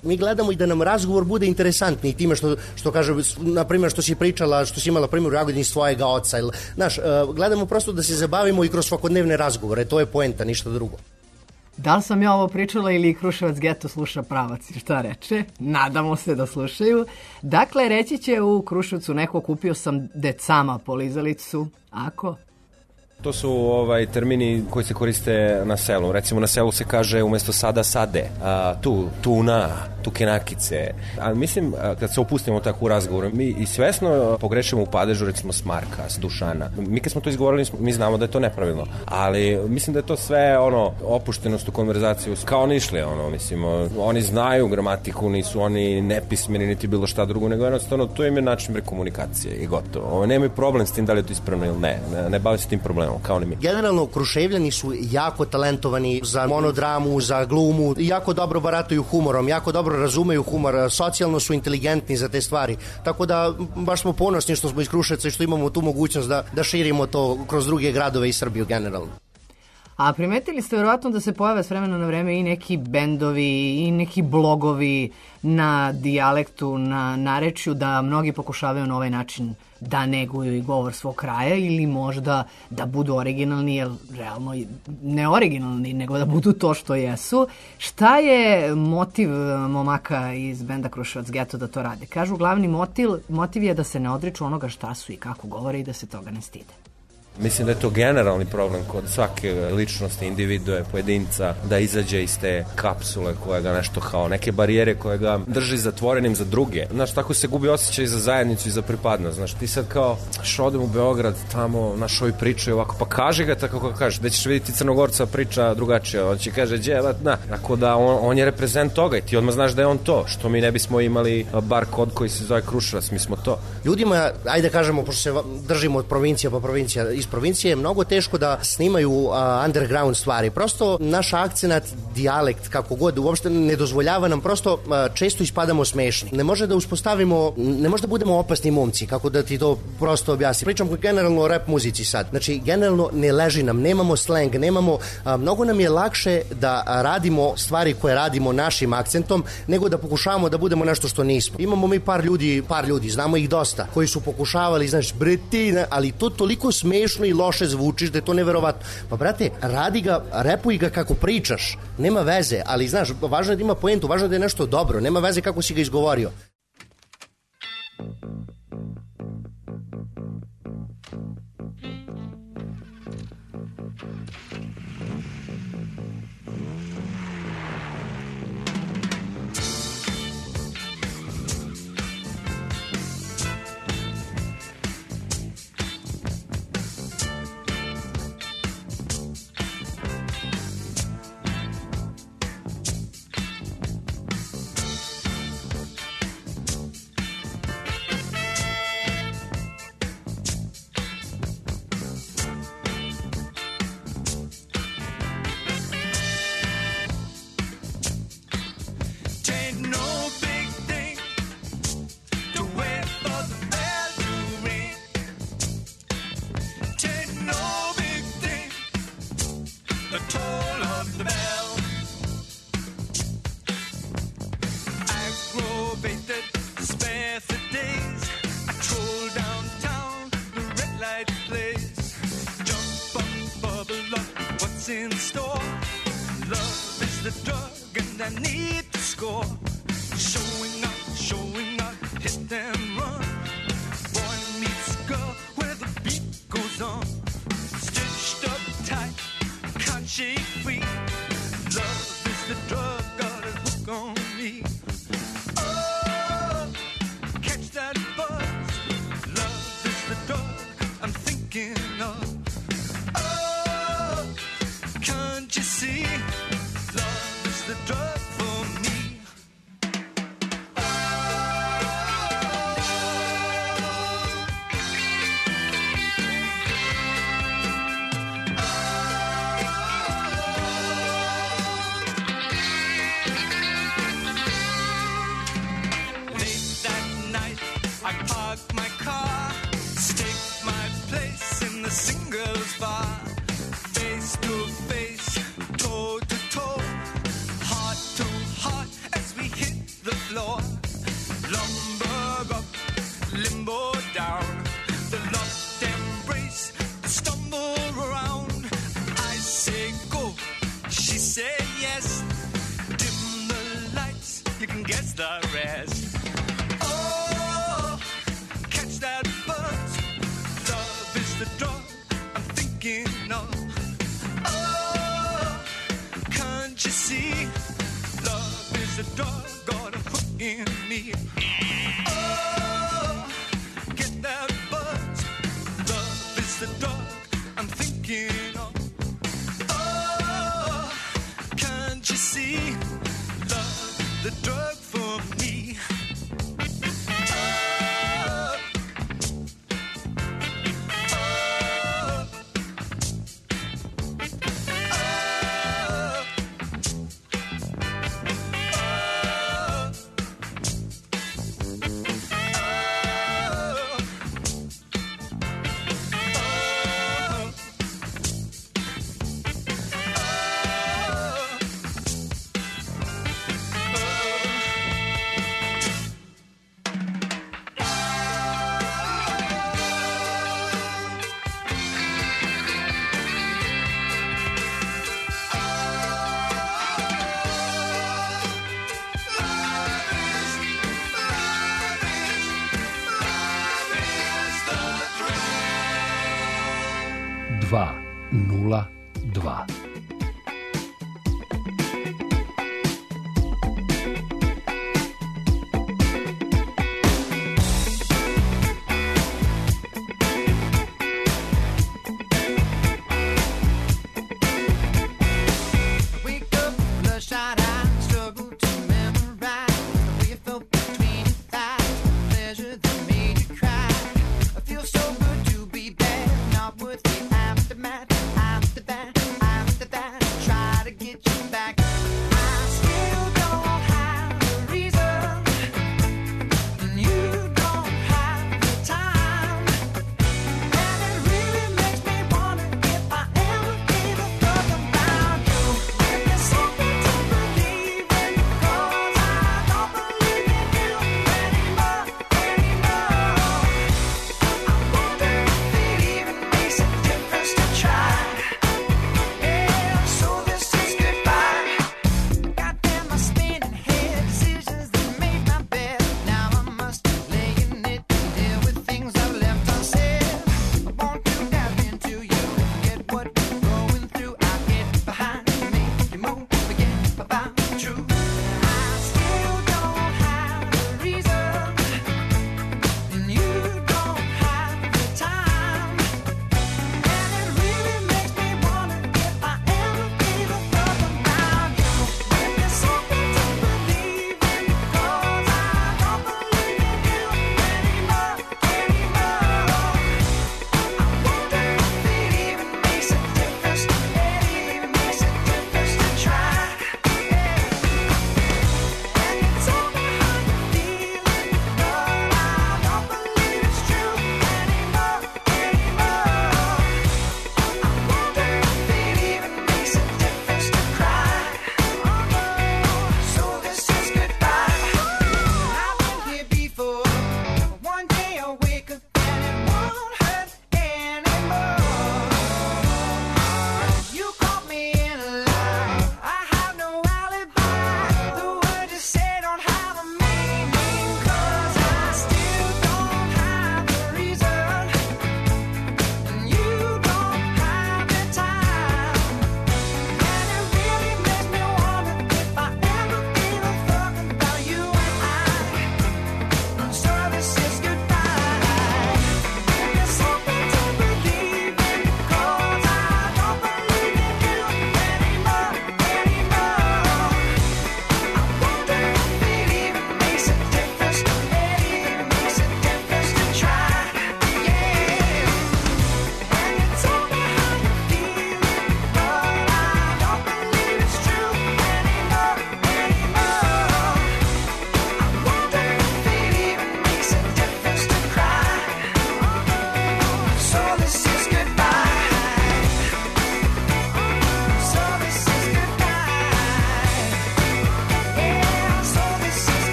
Mi gledamo i da nam razgovor bude interesantniji time što kaže, na primjer što si pričala, što si imala primjer u Jagodini svojega oca. Znaš, gledamo prosto da se zabavimo i kroz svakodnevne razgovore. To je poenta, ništa drugo. Da li sam ja ovo pričala ili Kruševac geto sluša pravac i šta reče? Nadamo se da slušaju. Dakle, reći će u Kruševcu neko kupio sam decama polizalicu. Ako? To su termini koji se koriste na selu. Recimo na selu se kaže umjesto sada sade, tuna, tukenakice. Ali mislim, kad se opustimo tako u razgovoru, mi i svesno pogrešimo u padežu, recimo s Marka, s Dušana. Mi kad smo to izgovorili, mi znamo da je to nepravilno. Ali mislim da je to sve opuštenost u konverzaciju. Kao oni išli, mislim, oni znaju gramatiku, nisu oni nepismeni, niti bilo šta drugo, nego jednostavno to im je način komunikacije i gotovo. Nemaju problem s tim da li je to ispravno ili ne bave se tim problemom. Kao ni mi. Generalno, Kruševljani su jako talentovani za monodramu, za glumu, jako dobro barataju humorom, jako dobro razumeju humor, socijalno su inteligentni za te stvari. Tako da baš smo ponosni što smo iz Kruševca i što imamo tu mogućnost da širimo to kroz druge gradove i Srbiju generalno. A primetili ste verovatno da se pojave s vremena na vreme i neki bendovi i neki blogovi na dijalektu, na narečju, da mnogi pokušavaju na ovaj način da neguju i govor svog kraja ili možda da budu originalni, jer realno ne originalni, nego da budu to što jesu. Šta je motiv momaka iz benda Kruševac geto da to rade? Kažu, glavni motiv je da se ne odriču onoga šta su i kako govore i da se toga ne stide. Mislim da je to generalni problem kod svake ličnosti, individue, pojedinca, da izađe iz te kapsule koja ga nešto kao neke barijere koje ga drži zatvorenim za druge. Znaš, tako se gubi osjećaj za zajednicu i za pripadnost. Znaš, ti sad kao, odem u Beograd, tamo, naš ovi pričaju ovako, pa kaži ga tako kako kažeš, da ćeš vidjeti Crnogorca priča drugačije, on će kaže, tako da on je reprezent toga i ti odmah znaš da je on to, što mi ne bismo imali bar kod koji se zove Kruševac, mi smo to. Ljudima, ajde kažemo, pošto se držimo od provincija pa provincija, iz provincije je mnogo teško da snimaju underground stvari. Prosto naš akcenat, dijalekt, kako god, uopšte ne dozvoljava nam, prosto često ispadamo smešni. Ne može da uspostavimo, ne može da budemo opasni momci, kako da ti to prosto objasnim. Pričam generalno o rap muzici sad. Znači, generalno ne leži nam, nemamo slang, mnogo nam je lakše da radimo stvari koje radimo našim akcentom, nego da pokušavamo da budemo nešto što nismo. Imamo mi par ljudi, znamo ih dosta, koji su pokušavali, znaš, ali to toliko smešno i loše zvučiš da je to neverovatno. Pa brate, radi ga, repuj ga kako pričaš, nema veze, ali znaš, važno je da ima poentu, važno je da je nešto dobro, nema veze kako si ga izgovorio. In store, love is the drug, and I need to score. Showing up, hit and run. Boy meets girl where the beat goes on. Stitched up tight, can't shake free. Love is the drug, got a hook on me. Oh, catch that buzz. Love is the drug I'm thinking of. Can't you see? Love is the drug for me. Late that night, I park my car, stake my place in the singles bar. Face to face, toe to toe, heart to heart as we hit the rest. Oh, catch that buzz. Love is the drug I'm thinking of. Oh, can't you see? Love is a dog got a hook in me. Oh, get that buzz. Love is the dog I'm thinking of. Oh, can't you see? Love, the drug for me. Oh,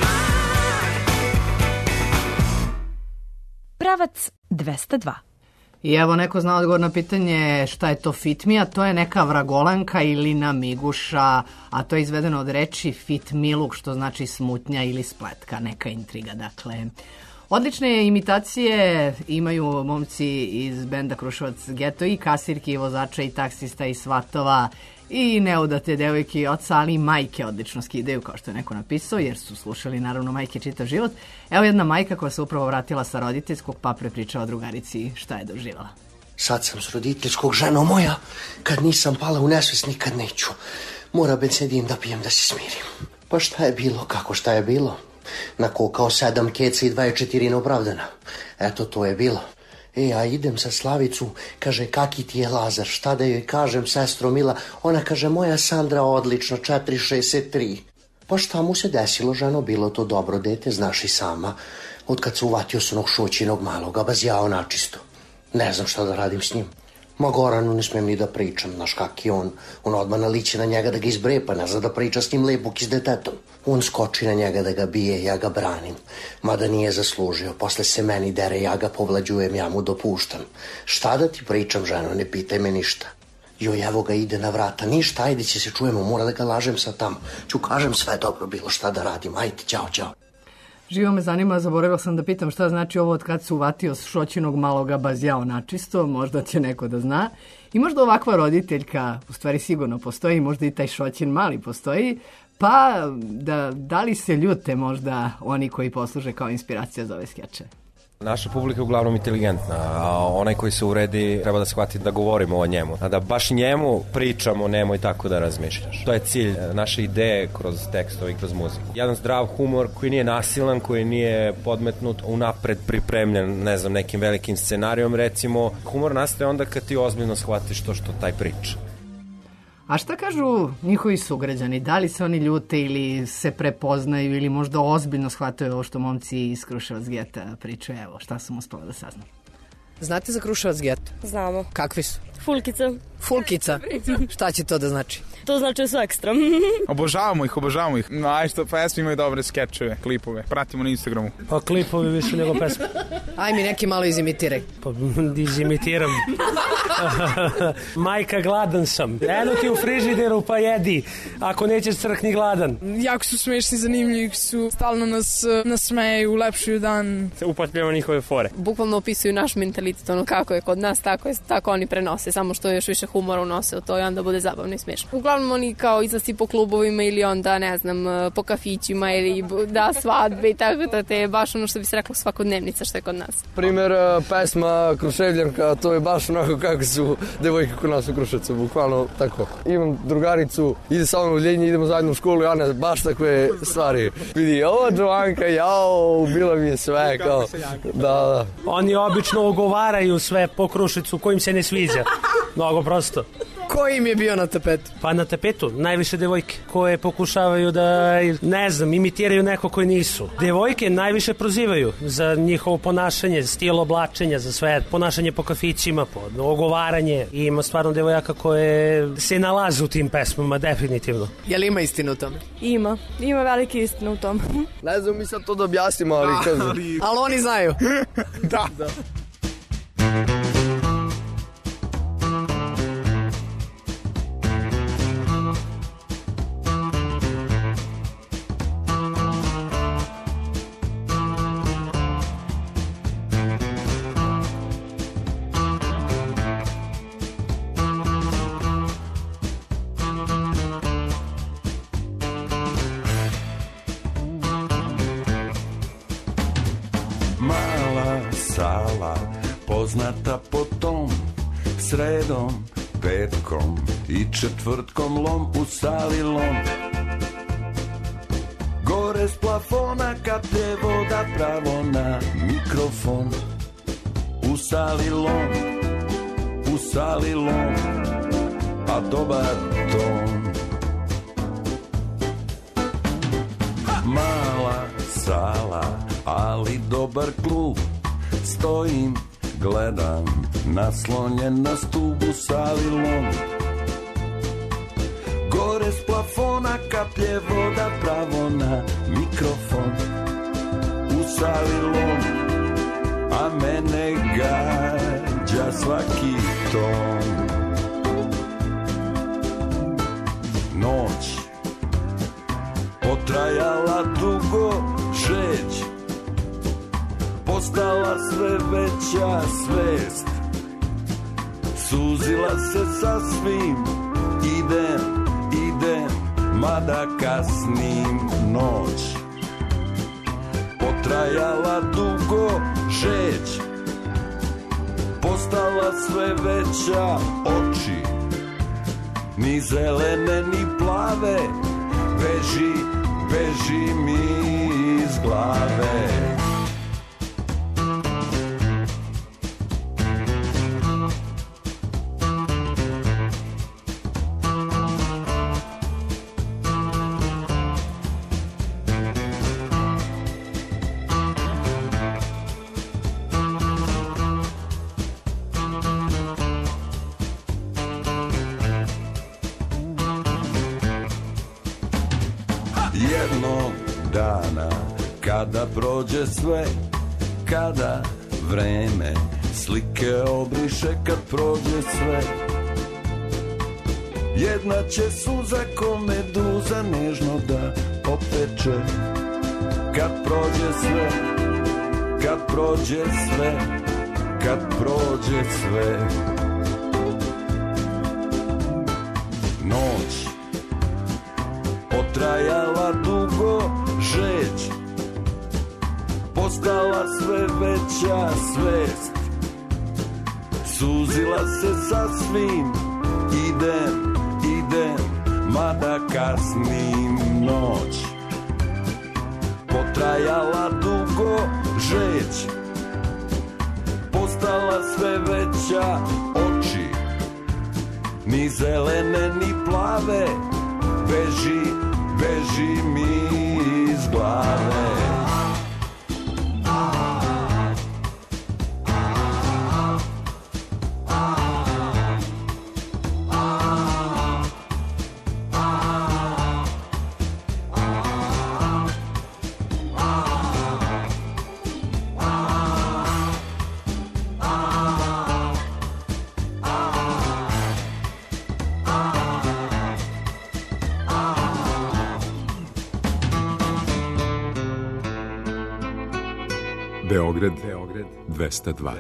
Pravac 202. I evo neko zna odgovor na pitanje šta je to fitmija, to je neka vragolanka ili namiguša, a to je izvedeno od reči fitmiluk, što znači smutnja ili spletka, neka intriga, dakle. Odlične imitacije imaju momci iz benda Kruševac Geto, i kasirki, i vozača, i taksista, i svatova, i neudate devojke i oca, ali i majke odlično skidaju, kao što je neko napisao, jer su slušali naravno majke čitav život. Evo jedna majka koja se upravo vratila sa roditeljskog, pa prepričava drugarici šta je doživjela. Sad sam s roditeljskog, ženo moja, kad nisam pala u nesvest nikad neću. Mora benzedin da pijem da se smirim. Pa šta je bilo, kako šta je bilo? Nakokao 7 keca i 24 neopravdana. Eto, to je bilo. Ja idem sa Slavicu, kaže, kaki ti je Lazar, šta da joj kažem, sestro mila? Ona kaže, moja Sandra odlično, 4,63. Pa šta mu se desilo, ženo, bilo to dobro dete, znaš i sama. Od kad se uvatio s onog šoćinog maloga, bazjao načisto. Ne znam šta da radim s njim. Ma Goranu ne smijem ni da pričam, znaš kak je on. On odmah naliče na njega da ga izbrepa, ne zna da priča s njim lepuk i s detetom. On skoči na njega da ga bije, ja ga branim. Mada nije zaslužio, posle se meni dere, ja ga povlađujem, ja mu dopuštam. Šta da ti pričam, ženo, ne pitaj me ništa. Joj, evo ga ide na vrata, ništa, ajde će se čujemo, mora da ga lažem sad tamo. Ću kažem sve dobro bilo, šta da radim, ajde, ćao, ćao. Živo me zanima, zaboravila sam da pitam šta znači ovo od kad se uvatio s šoćinog maloga bazjao načisto, možda će neko da zna. I možda ovakva roditeljka, u stvari sigurno postoji, možda i taj šoćin mali postoji, pa da li se ljute možda oni koji posluže kao inspiracija za ove skeče? Naša publika je uglavnom inteligentna, a onaj koji se uredi treba da shvati da govorimo o njemu, a da baš njemu pričamo, nemoj tako da razmišljaš. To je cilj naše ideje kroz tekstove i kroz muziku. Jedan zdrav humor koji nije nasilan, koji nije podmetnut, unapred pripremljen, ne znam, nekim velikim scenarijom, recimo. Humor nastaje onda kad ti ozbiljno shvatiš to što taj priča. A šta kažu njihovi sugrađani? Da li se oni ljute ili se prepoznaju ili možda ozbiljno shvataju ovo što momci iz Kruševac Geta pričaju? Evo, šta sam uspela da saznam. Znate za Kruševac Geto? Znamo. Kakvi su? Fulkica. Fulkica? Šta će to da znači? To znači sve ekstra. Obožavamo ih. Aj što pesme imaju dobre skečeve, klipove. Pratimo na Instagramu. Pa klipovi više nego pesme. Aj mi neki malo izimitiraj. Pa izimitiram. Majka, gladan sam. Eno ti u frižideru pa jedi. Ako nećeš crkni gladan. Jako su smešni, zanimljivi su. Stalno nas nasmeju, ulepšuju dan. Upotrebljamo njihove fore. Bukvalno opisuju naš mentalitet, ono kako je kod nas, tako oni prenose. Samo što još više humora unose u to i onda bude zabavno i smešno. Uglavnom oni kao izlasti po klubovima ili onda, ne znam, po kafićima ili da svadbe i tako da te baš ono što bi se reklo svakodnevnica što je kod nas. Primer pesma Kruševljanka, to je baš onako kako su devojke kod nas u Kruševcu, bukvalno tako. Imam drugaricu, ide sa mnom u Ljenji, idemo zajedno u školu i ona baš takve stvari. Vidi, ovo Đovanka, jao, bilo mi je sve kao, da. Oni obično ogovaraju sve po Kruševcu kojim se ne sviđa. Mnogo prosto. Ko im je bio na tapetu? Pa na tapetu najviše devojke koje pokušavaju da, ne znam, imitiraju neko koji nisu. Devojke najviše prozivaju za njihovo ponašanje, stil oblačenja, za sve ponašanje po kafićima, po ogovaranje. I ima stvarno devojaka koje se nalaze u tim pesmama, definitivno. Je li ima istinu u tome? Ima velike istine u tome. Ne znam mi sad to da objasnimo, ali kažem. Ali oni znaju. Da. Poznata po tom sredom, petkom i četvrtkom lom u sali lom. Gore s plafona kaplje voda pravo na mikrofon. U sali lom, a dobar ton. Mala sala, ali dobar klub. Stojim, gledam, naslonjen na stubu sali lom. Gore s plafona kaplje voda pravo na mikrofon. U sali lom, a mene gađa na svaki ton. Noć potrajala dugo, žeć postala sve veća svest, suzila se sasvim, idem, mada kasnim. Noć potrajala dugo, žeć postala sve veća, oči ni zelene ni plave, beži mi iz glave. Jednog dana kada prođe sve, kada vreme slike obriše, kad prođe sve, jedna će suza ko meduza nežno da opeče. Kad prođe sve, kad prođe sve, kad prođe sve. Noć potrajala dugo, žeć postala sve veća svest, suzila se sasvim, idem, mada kasnim. Noć potrajala dugo, žeć postala sve veća, oči ni zelene ni plave, beži mi iz glave. Beograd 202.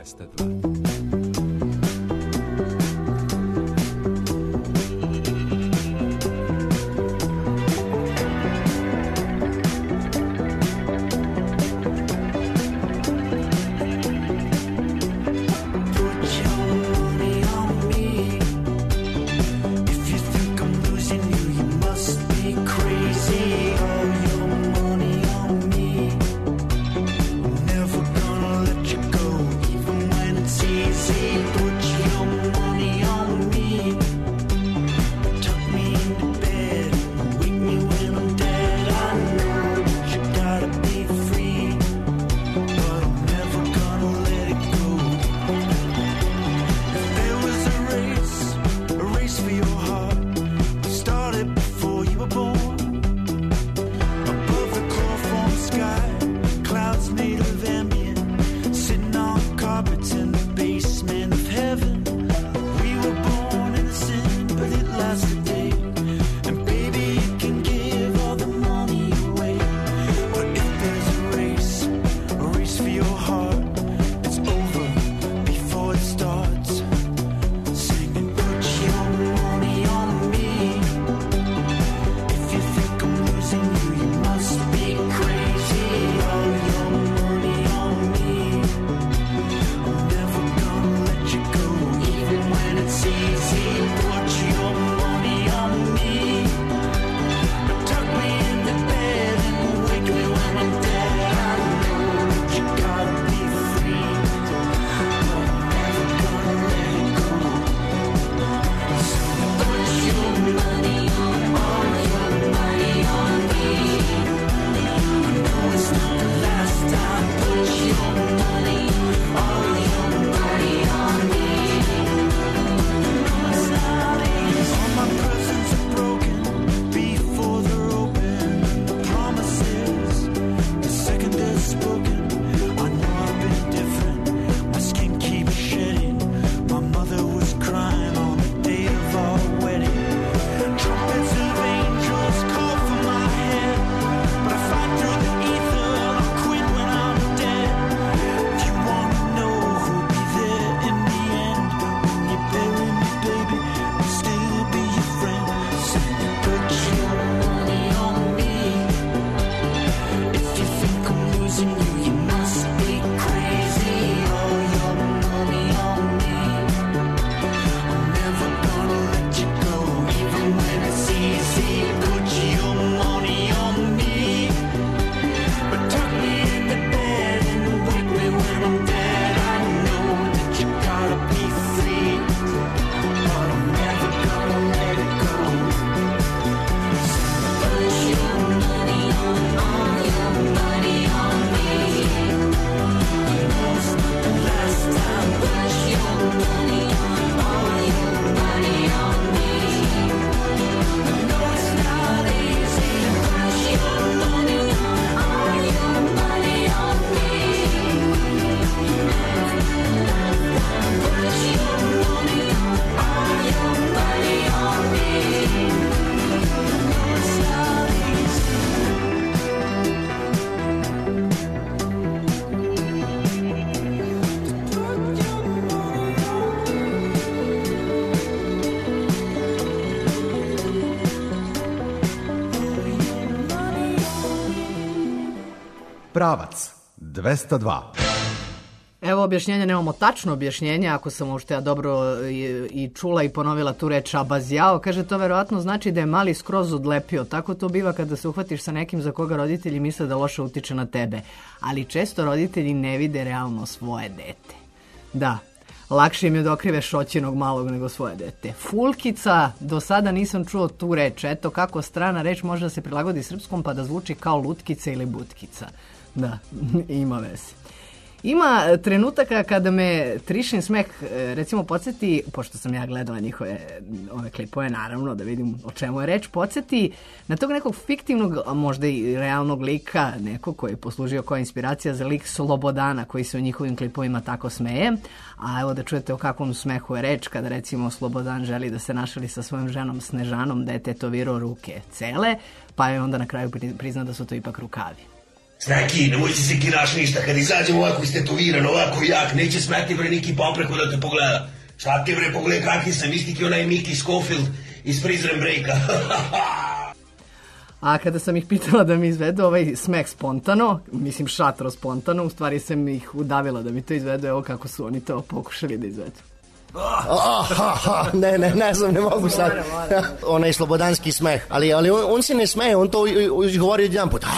pravac 202. Evo objašnjenja, nemamo tačno objašnjenje, ako sam uopšte ja dobro i čula i ponovila tu reč abazjao, kaže to verovatno znači da je mali skroz odlepio, tako to biva kada se uhvatiš sa nekim za koga roditelji misle da loše utiče na tebe, ali često roditelji ne vide realno svoje dete. Da, lakše im je da okrive šoćenog malog nego svoje dete. Fulkica, do sada nisam čuo tu reč, eto kako strana reč može da se prilagodi srpskom pa da zvuči kao lutkica ili butkica. Da, ima veze. Ima trenutaka kada me Trišin smeh, recimo, podsjeti, pošto sam ja gledala njihove ove klipove, naravno, da vidim o čemu je reč, podsjeti na tog nekog fiktivnog, a možda i realnog lika, nekog koji je poslužio kao inspiracija za lik Slobodana, koji se u njihovim klipovima tako smeje. A evo da čujete o kakvom smehu je reč kada, recimo, Slobodan želi da se našali sa svojom ženom Snežanom, da je tetovirao ruke cele, pa je onda na kraju prizna da su to ipak rukavi. Sneki, nemoj se sekiraš ništa, kad izađem ovako istetoviran, ovako jak, neće smeti bre Niki Popreko da te pogleda. Šta ti bre, pogledaj kakvi sam, isti ki onaj Mickey Scofield iz Prison Breaka. A kada sam ih pitala da mi izvedu ovaj smeh spontano, mislim šatro spontano, u stvari sam ih udavila da mi to izvedu, evo kako su oni to pokušali da izvedu. Ne znam, ne mogu sad. Onaj slobodanski smeh. Ali on se ne smeje, on to izgovori jedan put.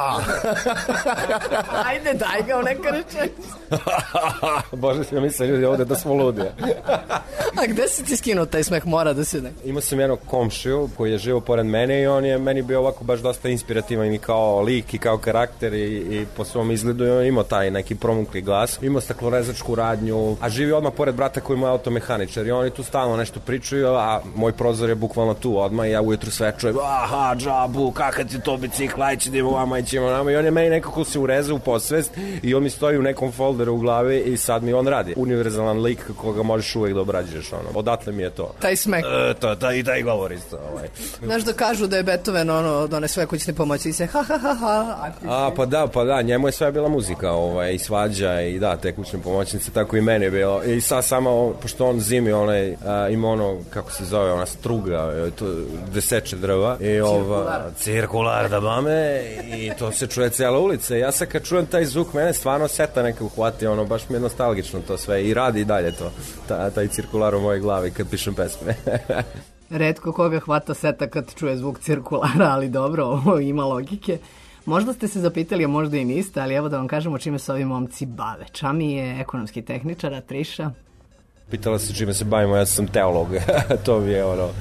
Ajde, daj ga u neka rečenica. Bože, ja mislim ljudi ovde da smo ludi. A gde si ti skinuo taj smeh, mora da se ne? Imao sam jednog komšiju koji je živo pored mene i on je meni bio ovako baš dosta inspirativan i kao lik i kao karakter i po svom izgledu je imao taj neki promukli glas. Imao staklorezačku radnju, a živi odmah pored brata koji mu je automehaničar i oni tu stalno nešto pričaju, a moj prozor je bukvalno tu odmah i ja ujutru sve čujem, aha, džabu, kakav ti to bicikla, ajde idemo vama, ićemo nama, i on je meni nekako se urezao u podsvest i on mi stoji u nekom folderu u glavi i sad mi on radi. Univerzalan lik koga možeš uvek da obrađuješ, ono, odatle mi je to. Taj smeh. I taj govor isto. Znaš da kažu da je Beethoven, ono, da one sve kućne pomoći i se ha. Pa da, njemu je sve bila muzika, i svađa i da, te kućne pomoćnice, tako i meni je bilo. I sad samo, pošto on zimi, ima ono, kako se zove, ona struga, to, gde seče drva. I cirkular da bame, i to se čuje cijela ulica. Ja sad kad čujem taj zvuk, mene stvarno seta neka uhvati, ono, baš mi je nostalgično to sve i radi i dalje to, taj cirkular u mojoj glavi kad pišem pesme. Retko koga hvata seta kad čuje zvuk cirkulara, ali dobro, ovo ima logike. Možda ste se zapitali, a možda i niste, ali evo da vam kažemo čime se ovi momci bave. Čami je ekonomski tehničar, a Triša? Pitala se čime se bavimo, ja sam teolog, to mi je ono...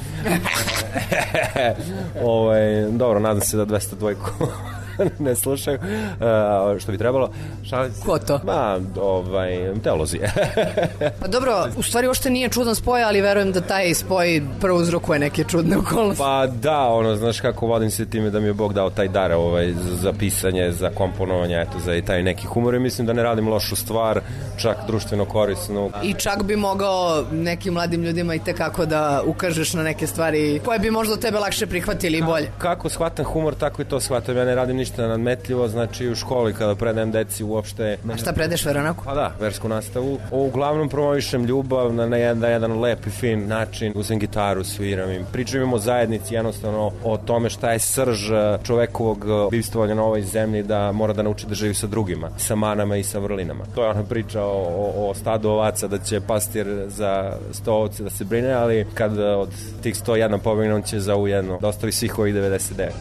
Dobro, nadam se da 202 ne slušaju, što bi trebalo. Ko to? Teolozi. Pa dobro, u stvari uopšte nije čudan spoj, ali verujem da taj spoj prouzrokuje neke čudne okolnosti. Pa da, znaš kako vodim se time da mi je Bog dao taj dar za pisanje, za komponovanje, eto, za taj neki humor i mislim da ne radim lošu stvar, čak društveno korisnu. I čak bi mogao nekim mladim ljudima i tekako da ukažeš na neke stvari koje bi možda tebe lakše prihvatili i bolje. Kako shvatam humor, tako i to shvatam. Ja ne radim ništa nadmetljivo, znači u školi kada predajem deci uopšte... A šta predeš, veronaku? Pa da, versku nastavu. Uglavnom promovišem ljubav na jedan lep i fin način. Uzem gitaru, sviram im. Pričam o zajednici, jednostavno o tome šta je srž čovekovog bivstvovanja na ovoj zemlji, da mora da nauči da živi sa drugima, sa manama i sa vrlinama. To je ona priča o stadu ovaca, da će pastir za 100 ovce da se brine, ali kad od tih 101 pobegne, on će za ujedno da ostavi svih ovih 99.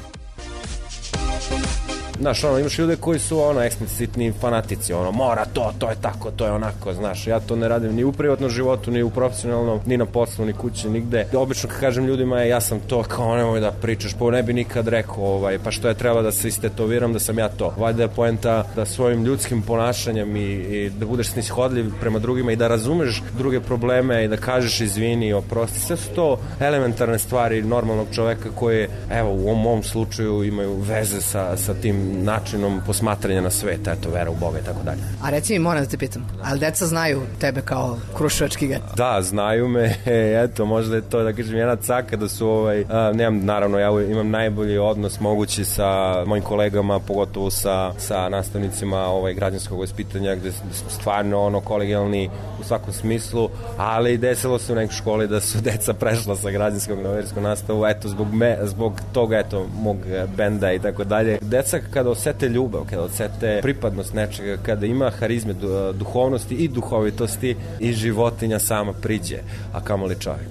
Znaš, imaš ljude koji su, eksplicitni fanatici, mora to je tako, to je onako, znaš, ja to ne radim ni u privatnom životu, ni u profesionalnom, ni na poslu, ni kući, nigde. Obično kad kažem ljudima, ja sam to, kao nemoj da pričaš, pa ne bi nikad rekao, pa što je treba da se istetoviram da sam ja to. Valjda je poenta da svojim ljudskim ponašanjem i da budeš snishodljiv prema drugima i da razumeš druge probleme i da kažeš izvini, oprosti. Sve su to elementarne stvari normalnog čoveka koje, evo, u mom slučaju imaju veze sa tim načinom posmatranja na svet, eto, vera u Boga i tako dalje. A reci mi, moram da te pitam, ali deca znaju tebe kao Kruševački get? Da, znaju me, eto, možda je to, da kažem, jedna caka da su, nemam, naravno, ja imam najbolji odnos mogući sa mojim kolegama, pogotovo sa nastavnicima građanskog vaspitanja, gde smo stvarno, kolegijalni u svakom smislu, ali desilo se u nekoj školi da su deca prešla sa građanskog na versku nastavu, eto, zbog toga, eto, mog benda i tako dalje. Deca, kada osete ljubav, kada osete pripadnost nečega, kada ima harizme duhovnosti i duhovitosti i životinja sama priđe, a kamoli čovjek.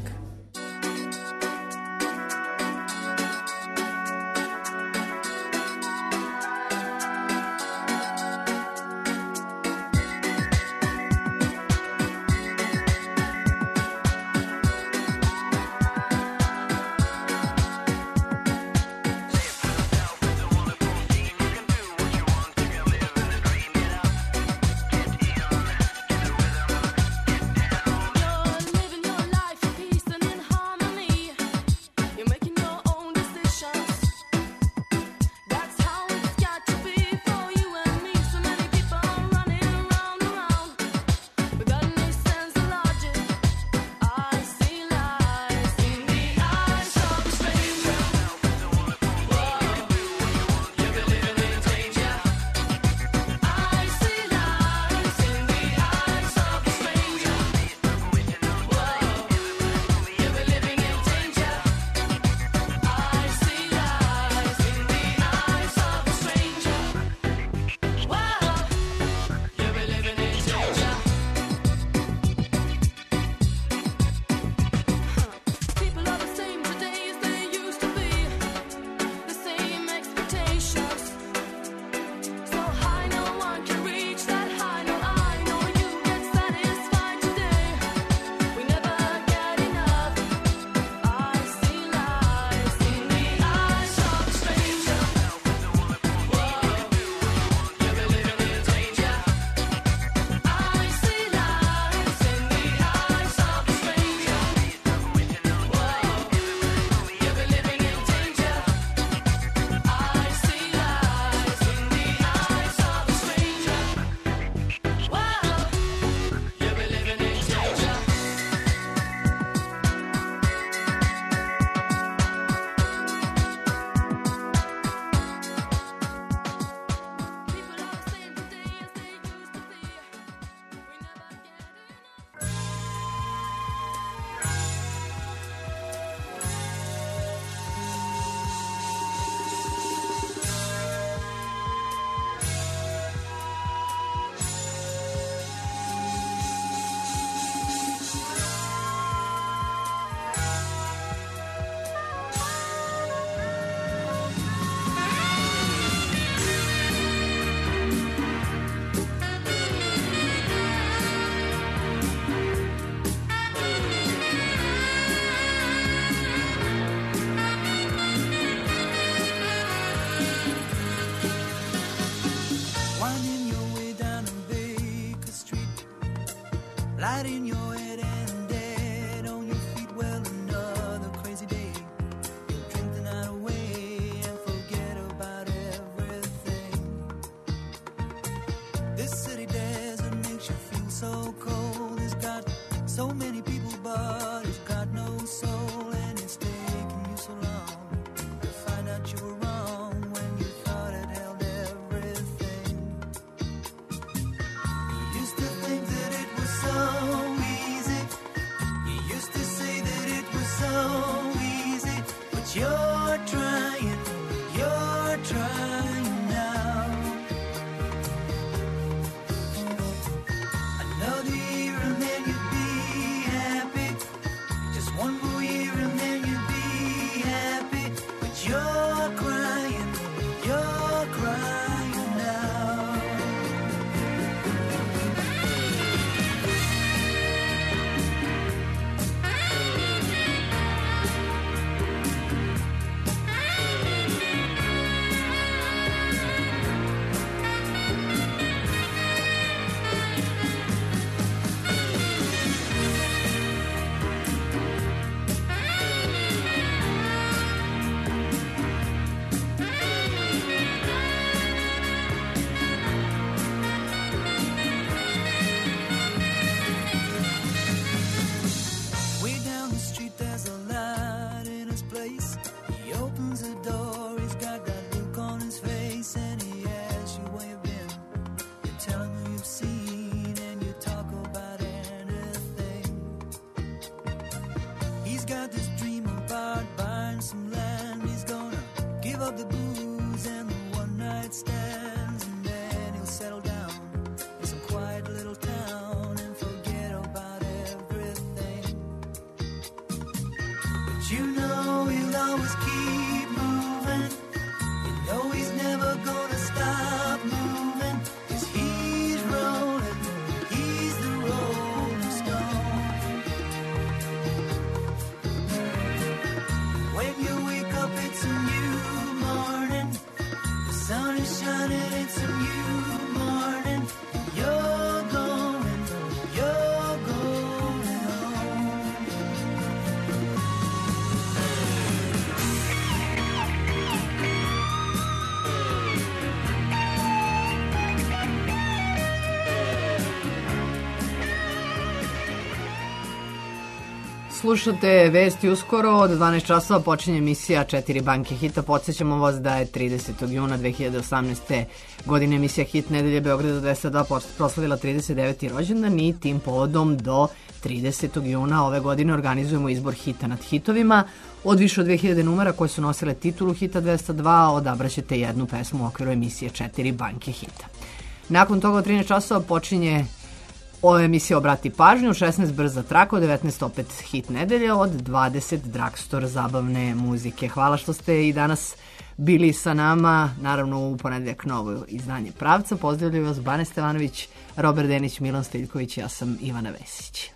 Another year and then you'd be always keep moving. You know he's never gonna stop moving. 'Cause he's rolling, he's the rolling stone. When you wake up, it's a new morning. The sun is shining, it's a new morning. You're going home. Slušate Vesti uskoro, od 12 časova počinje emisija 4 banke hita. Podsjećamo vas da je 30. juna 2018. godine emisija Hit nedelje Beograda 202 proslavila 39. rođendan i tim povodom do 30. juna ove godine organizujemo izbor hita nad hitovima. Od više od 2000 numera koje su nosile titulu Hita 202 odabraćete jednu pesmu u okviru emisije 4 banke hita. Nakon toga od 13 časova počinje ova emisija Obrati pažnju, 16 brza traka, od 19 opet hit nedelje, od 20 Drugstore zabavne muzike. Hvala što ste i danas bili sa nama, naravno u ponedeljak novo izdanje Pravca. Pozdravljaju vas Bane Stevanović, Robert Denić, Milan Stiljković, ja sam Ivana Vesić.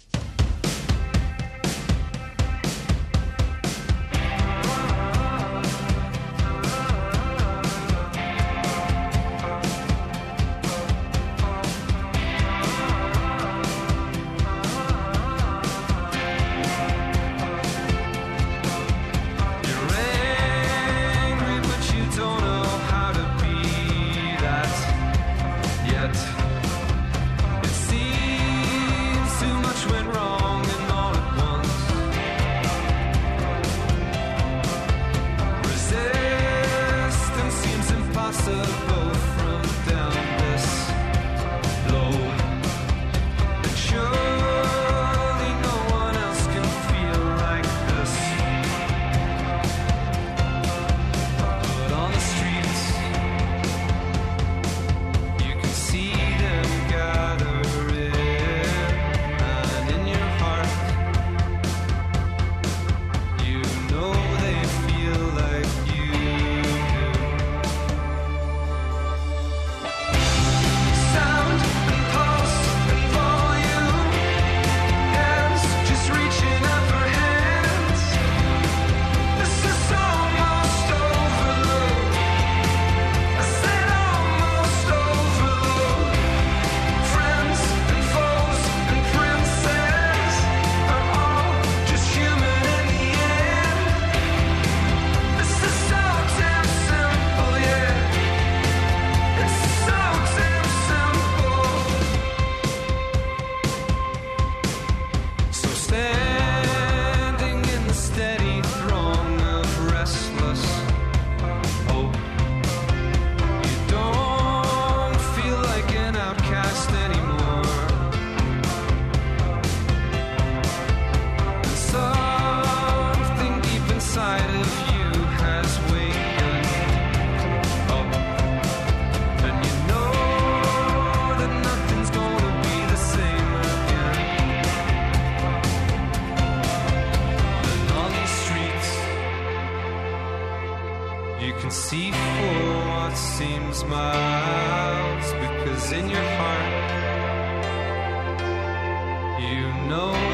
can see for what seems miles, because in your heart you know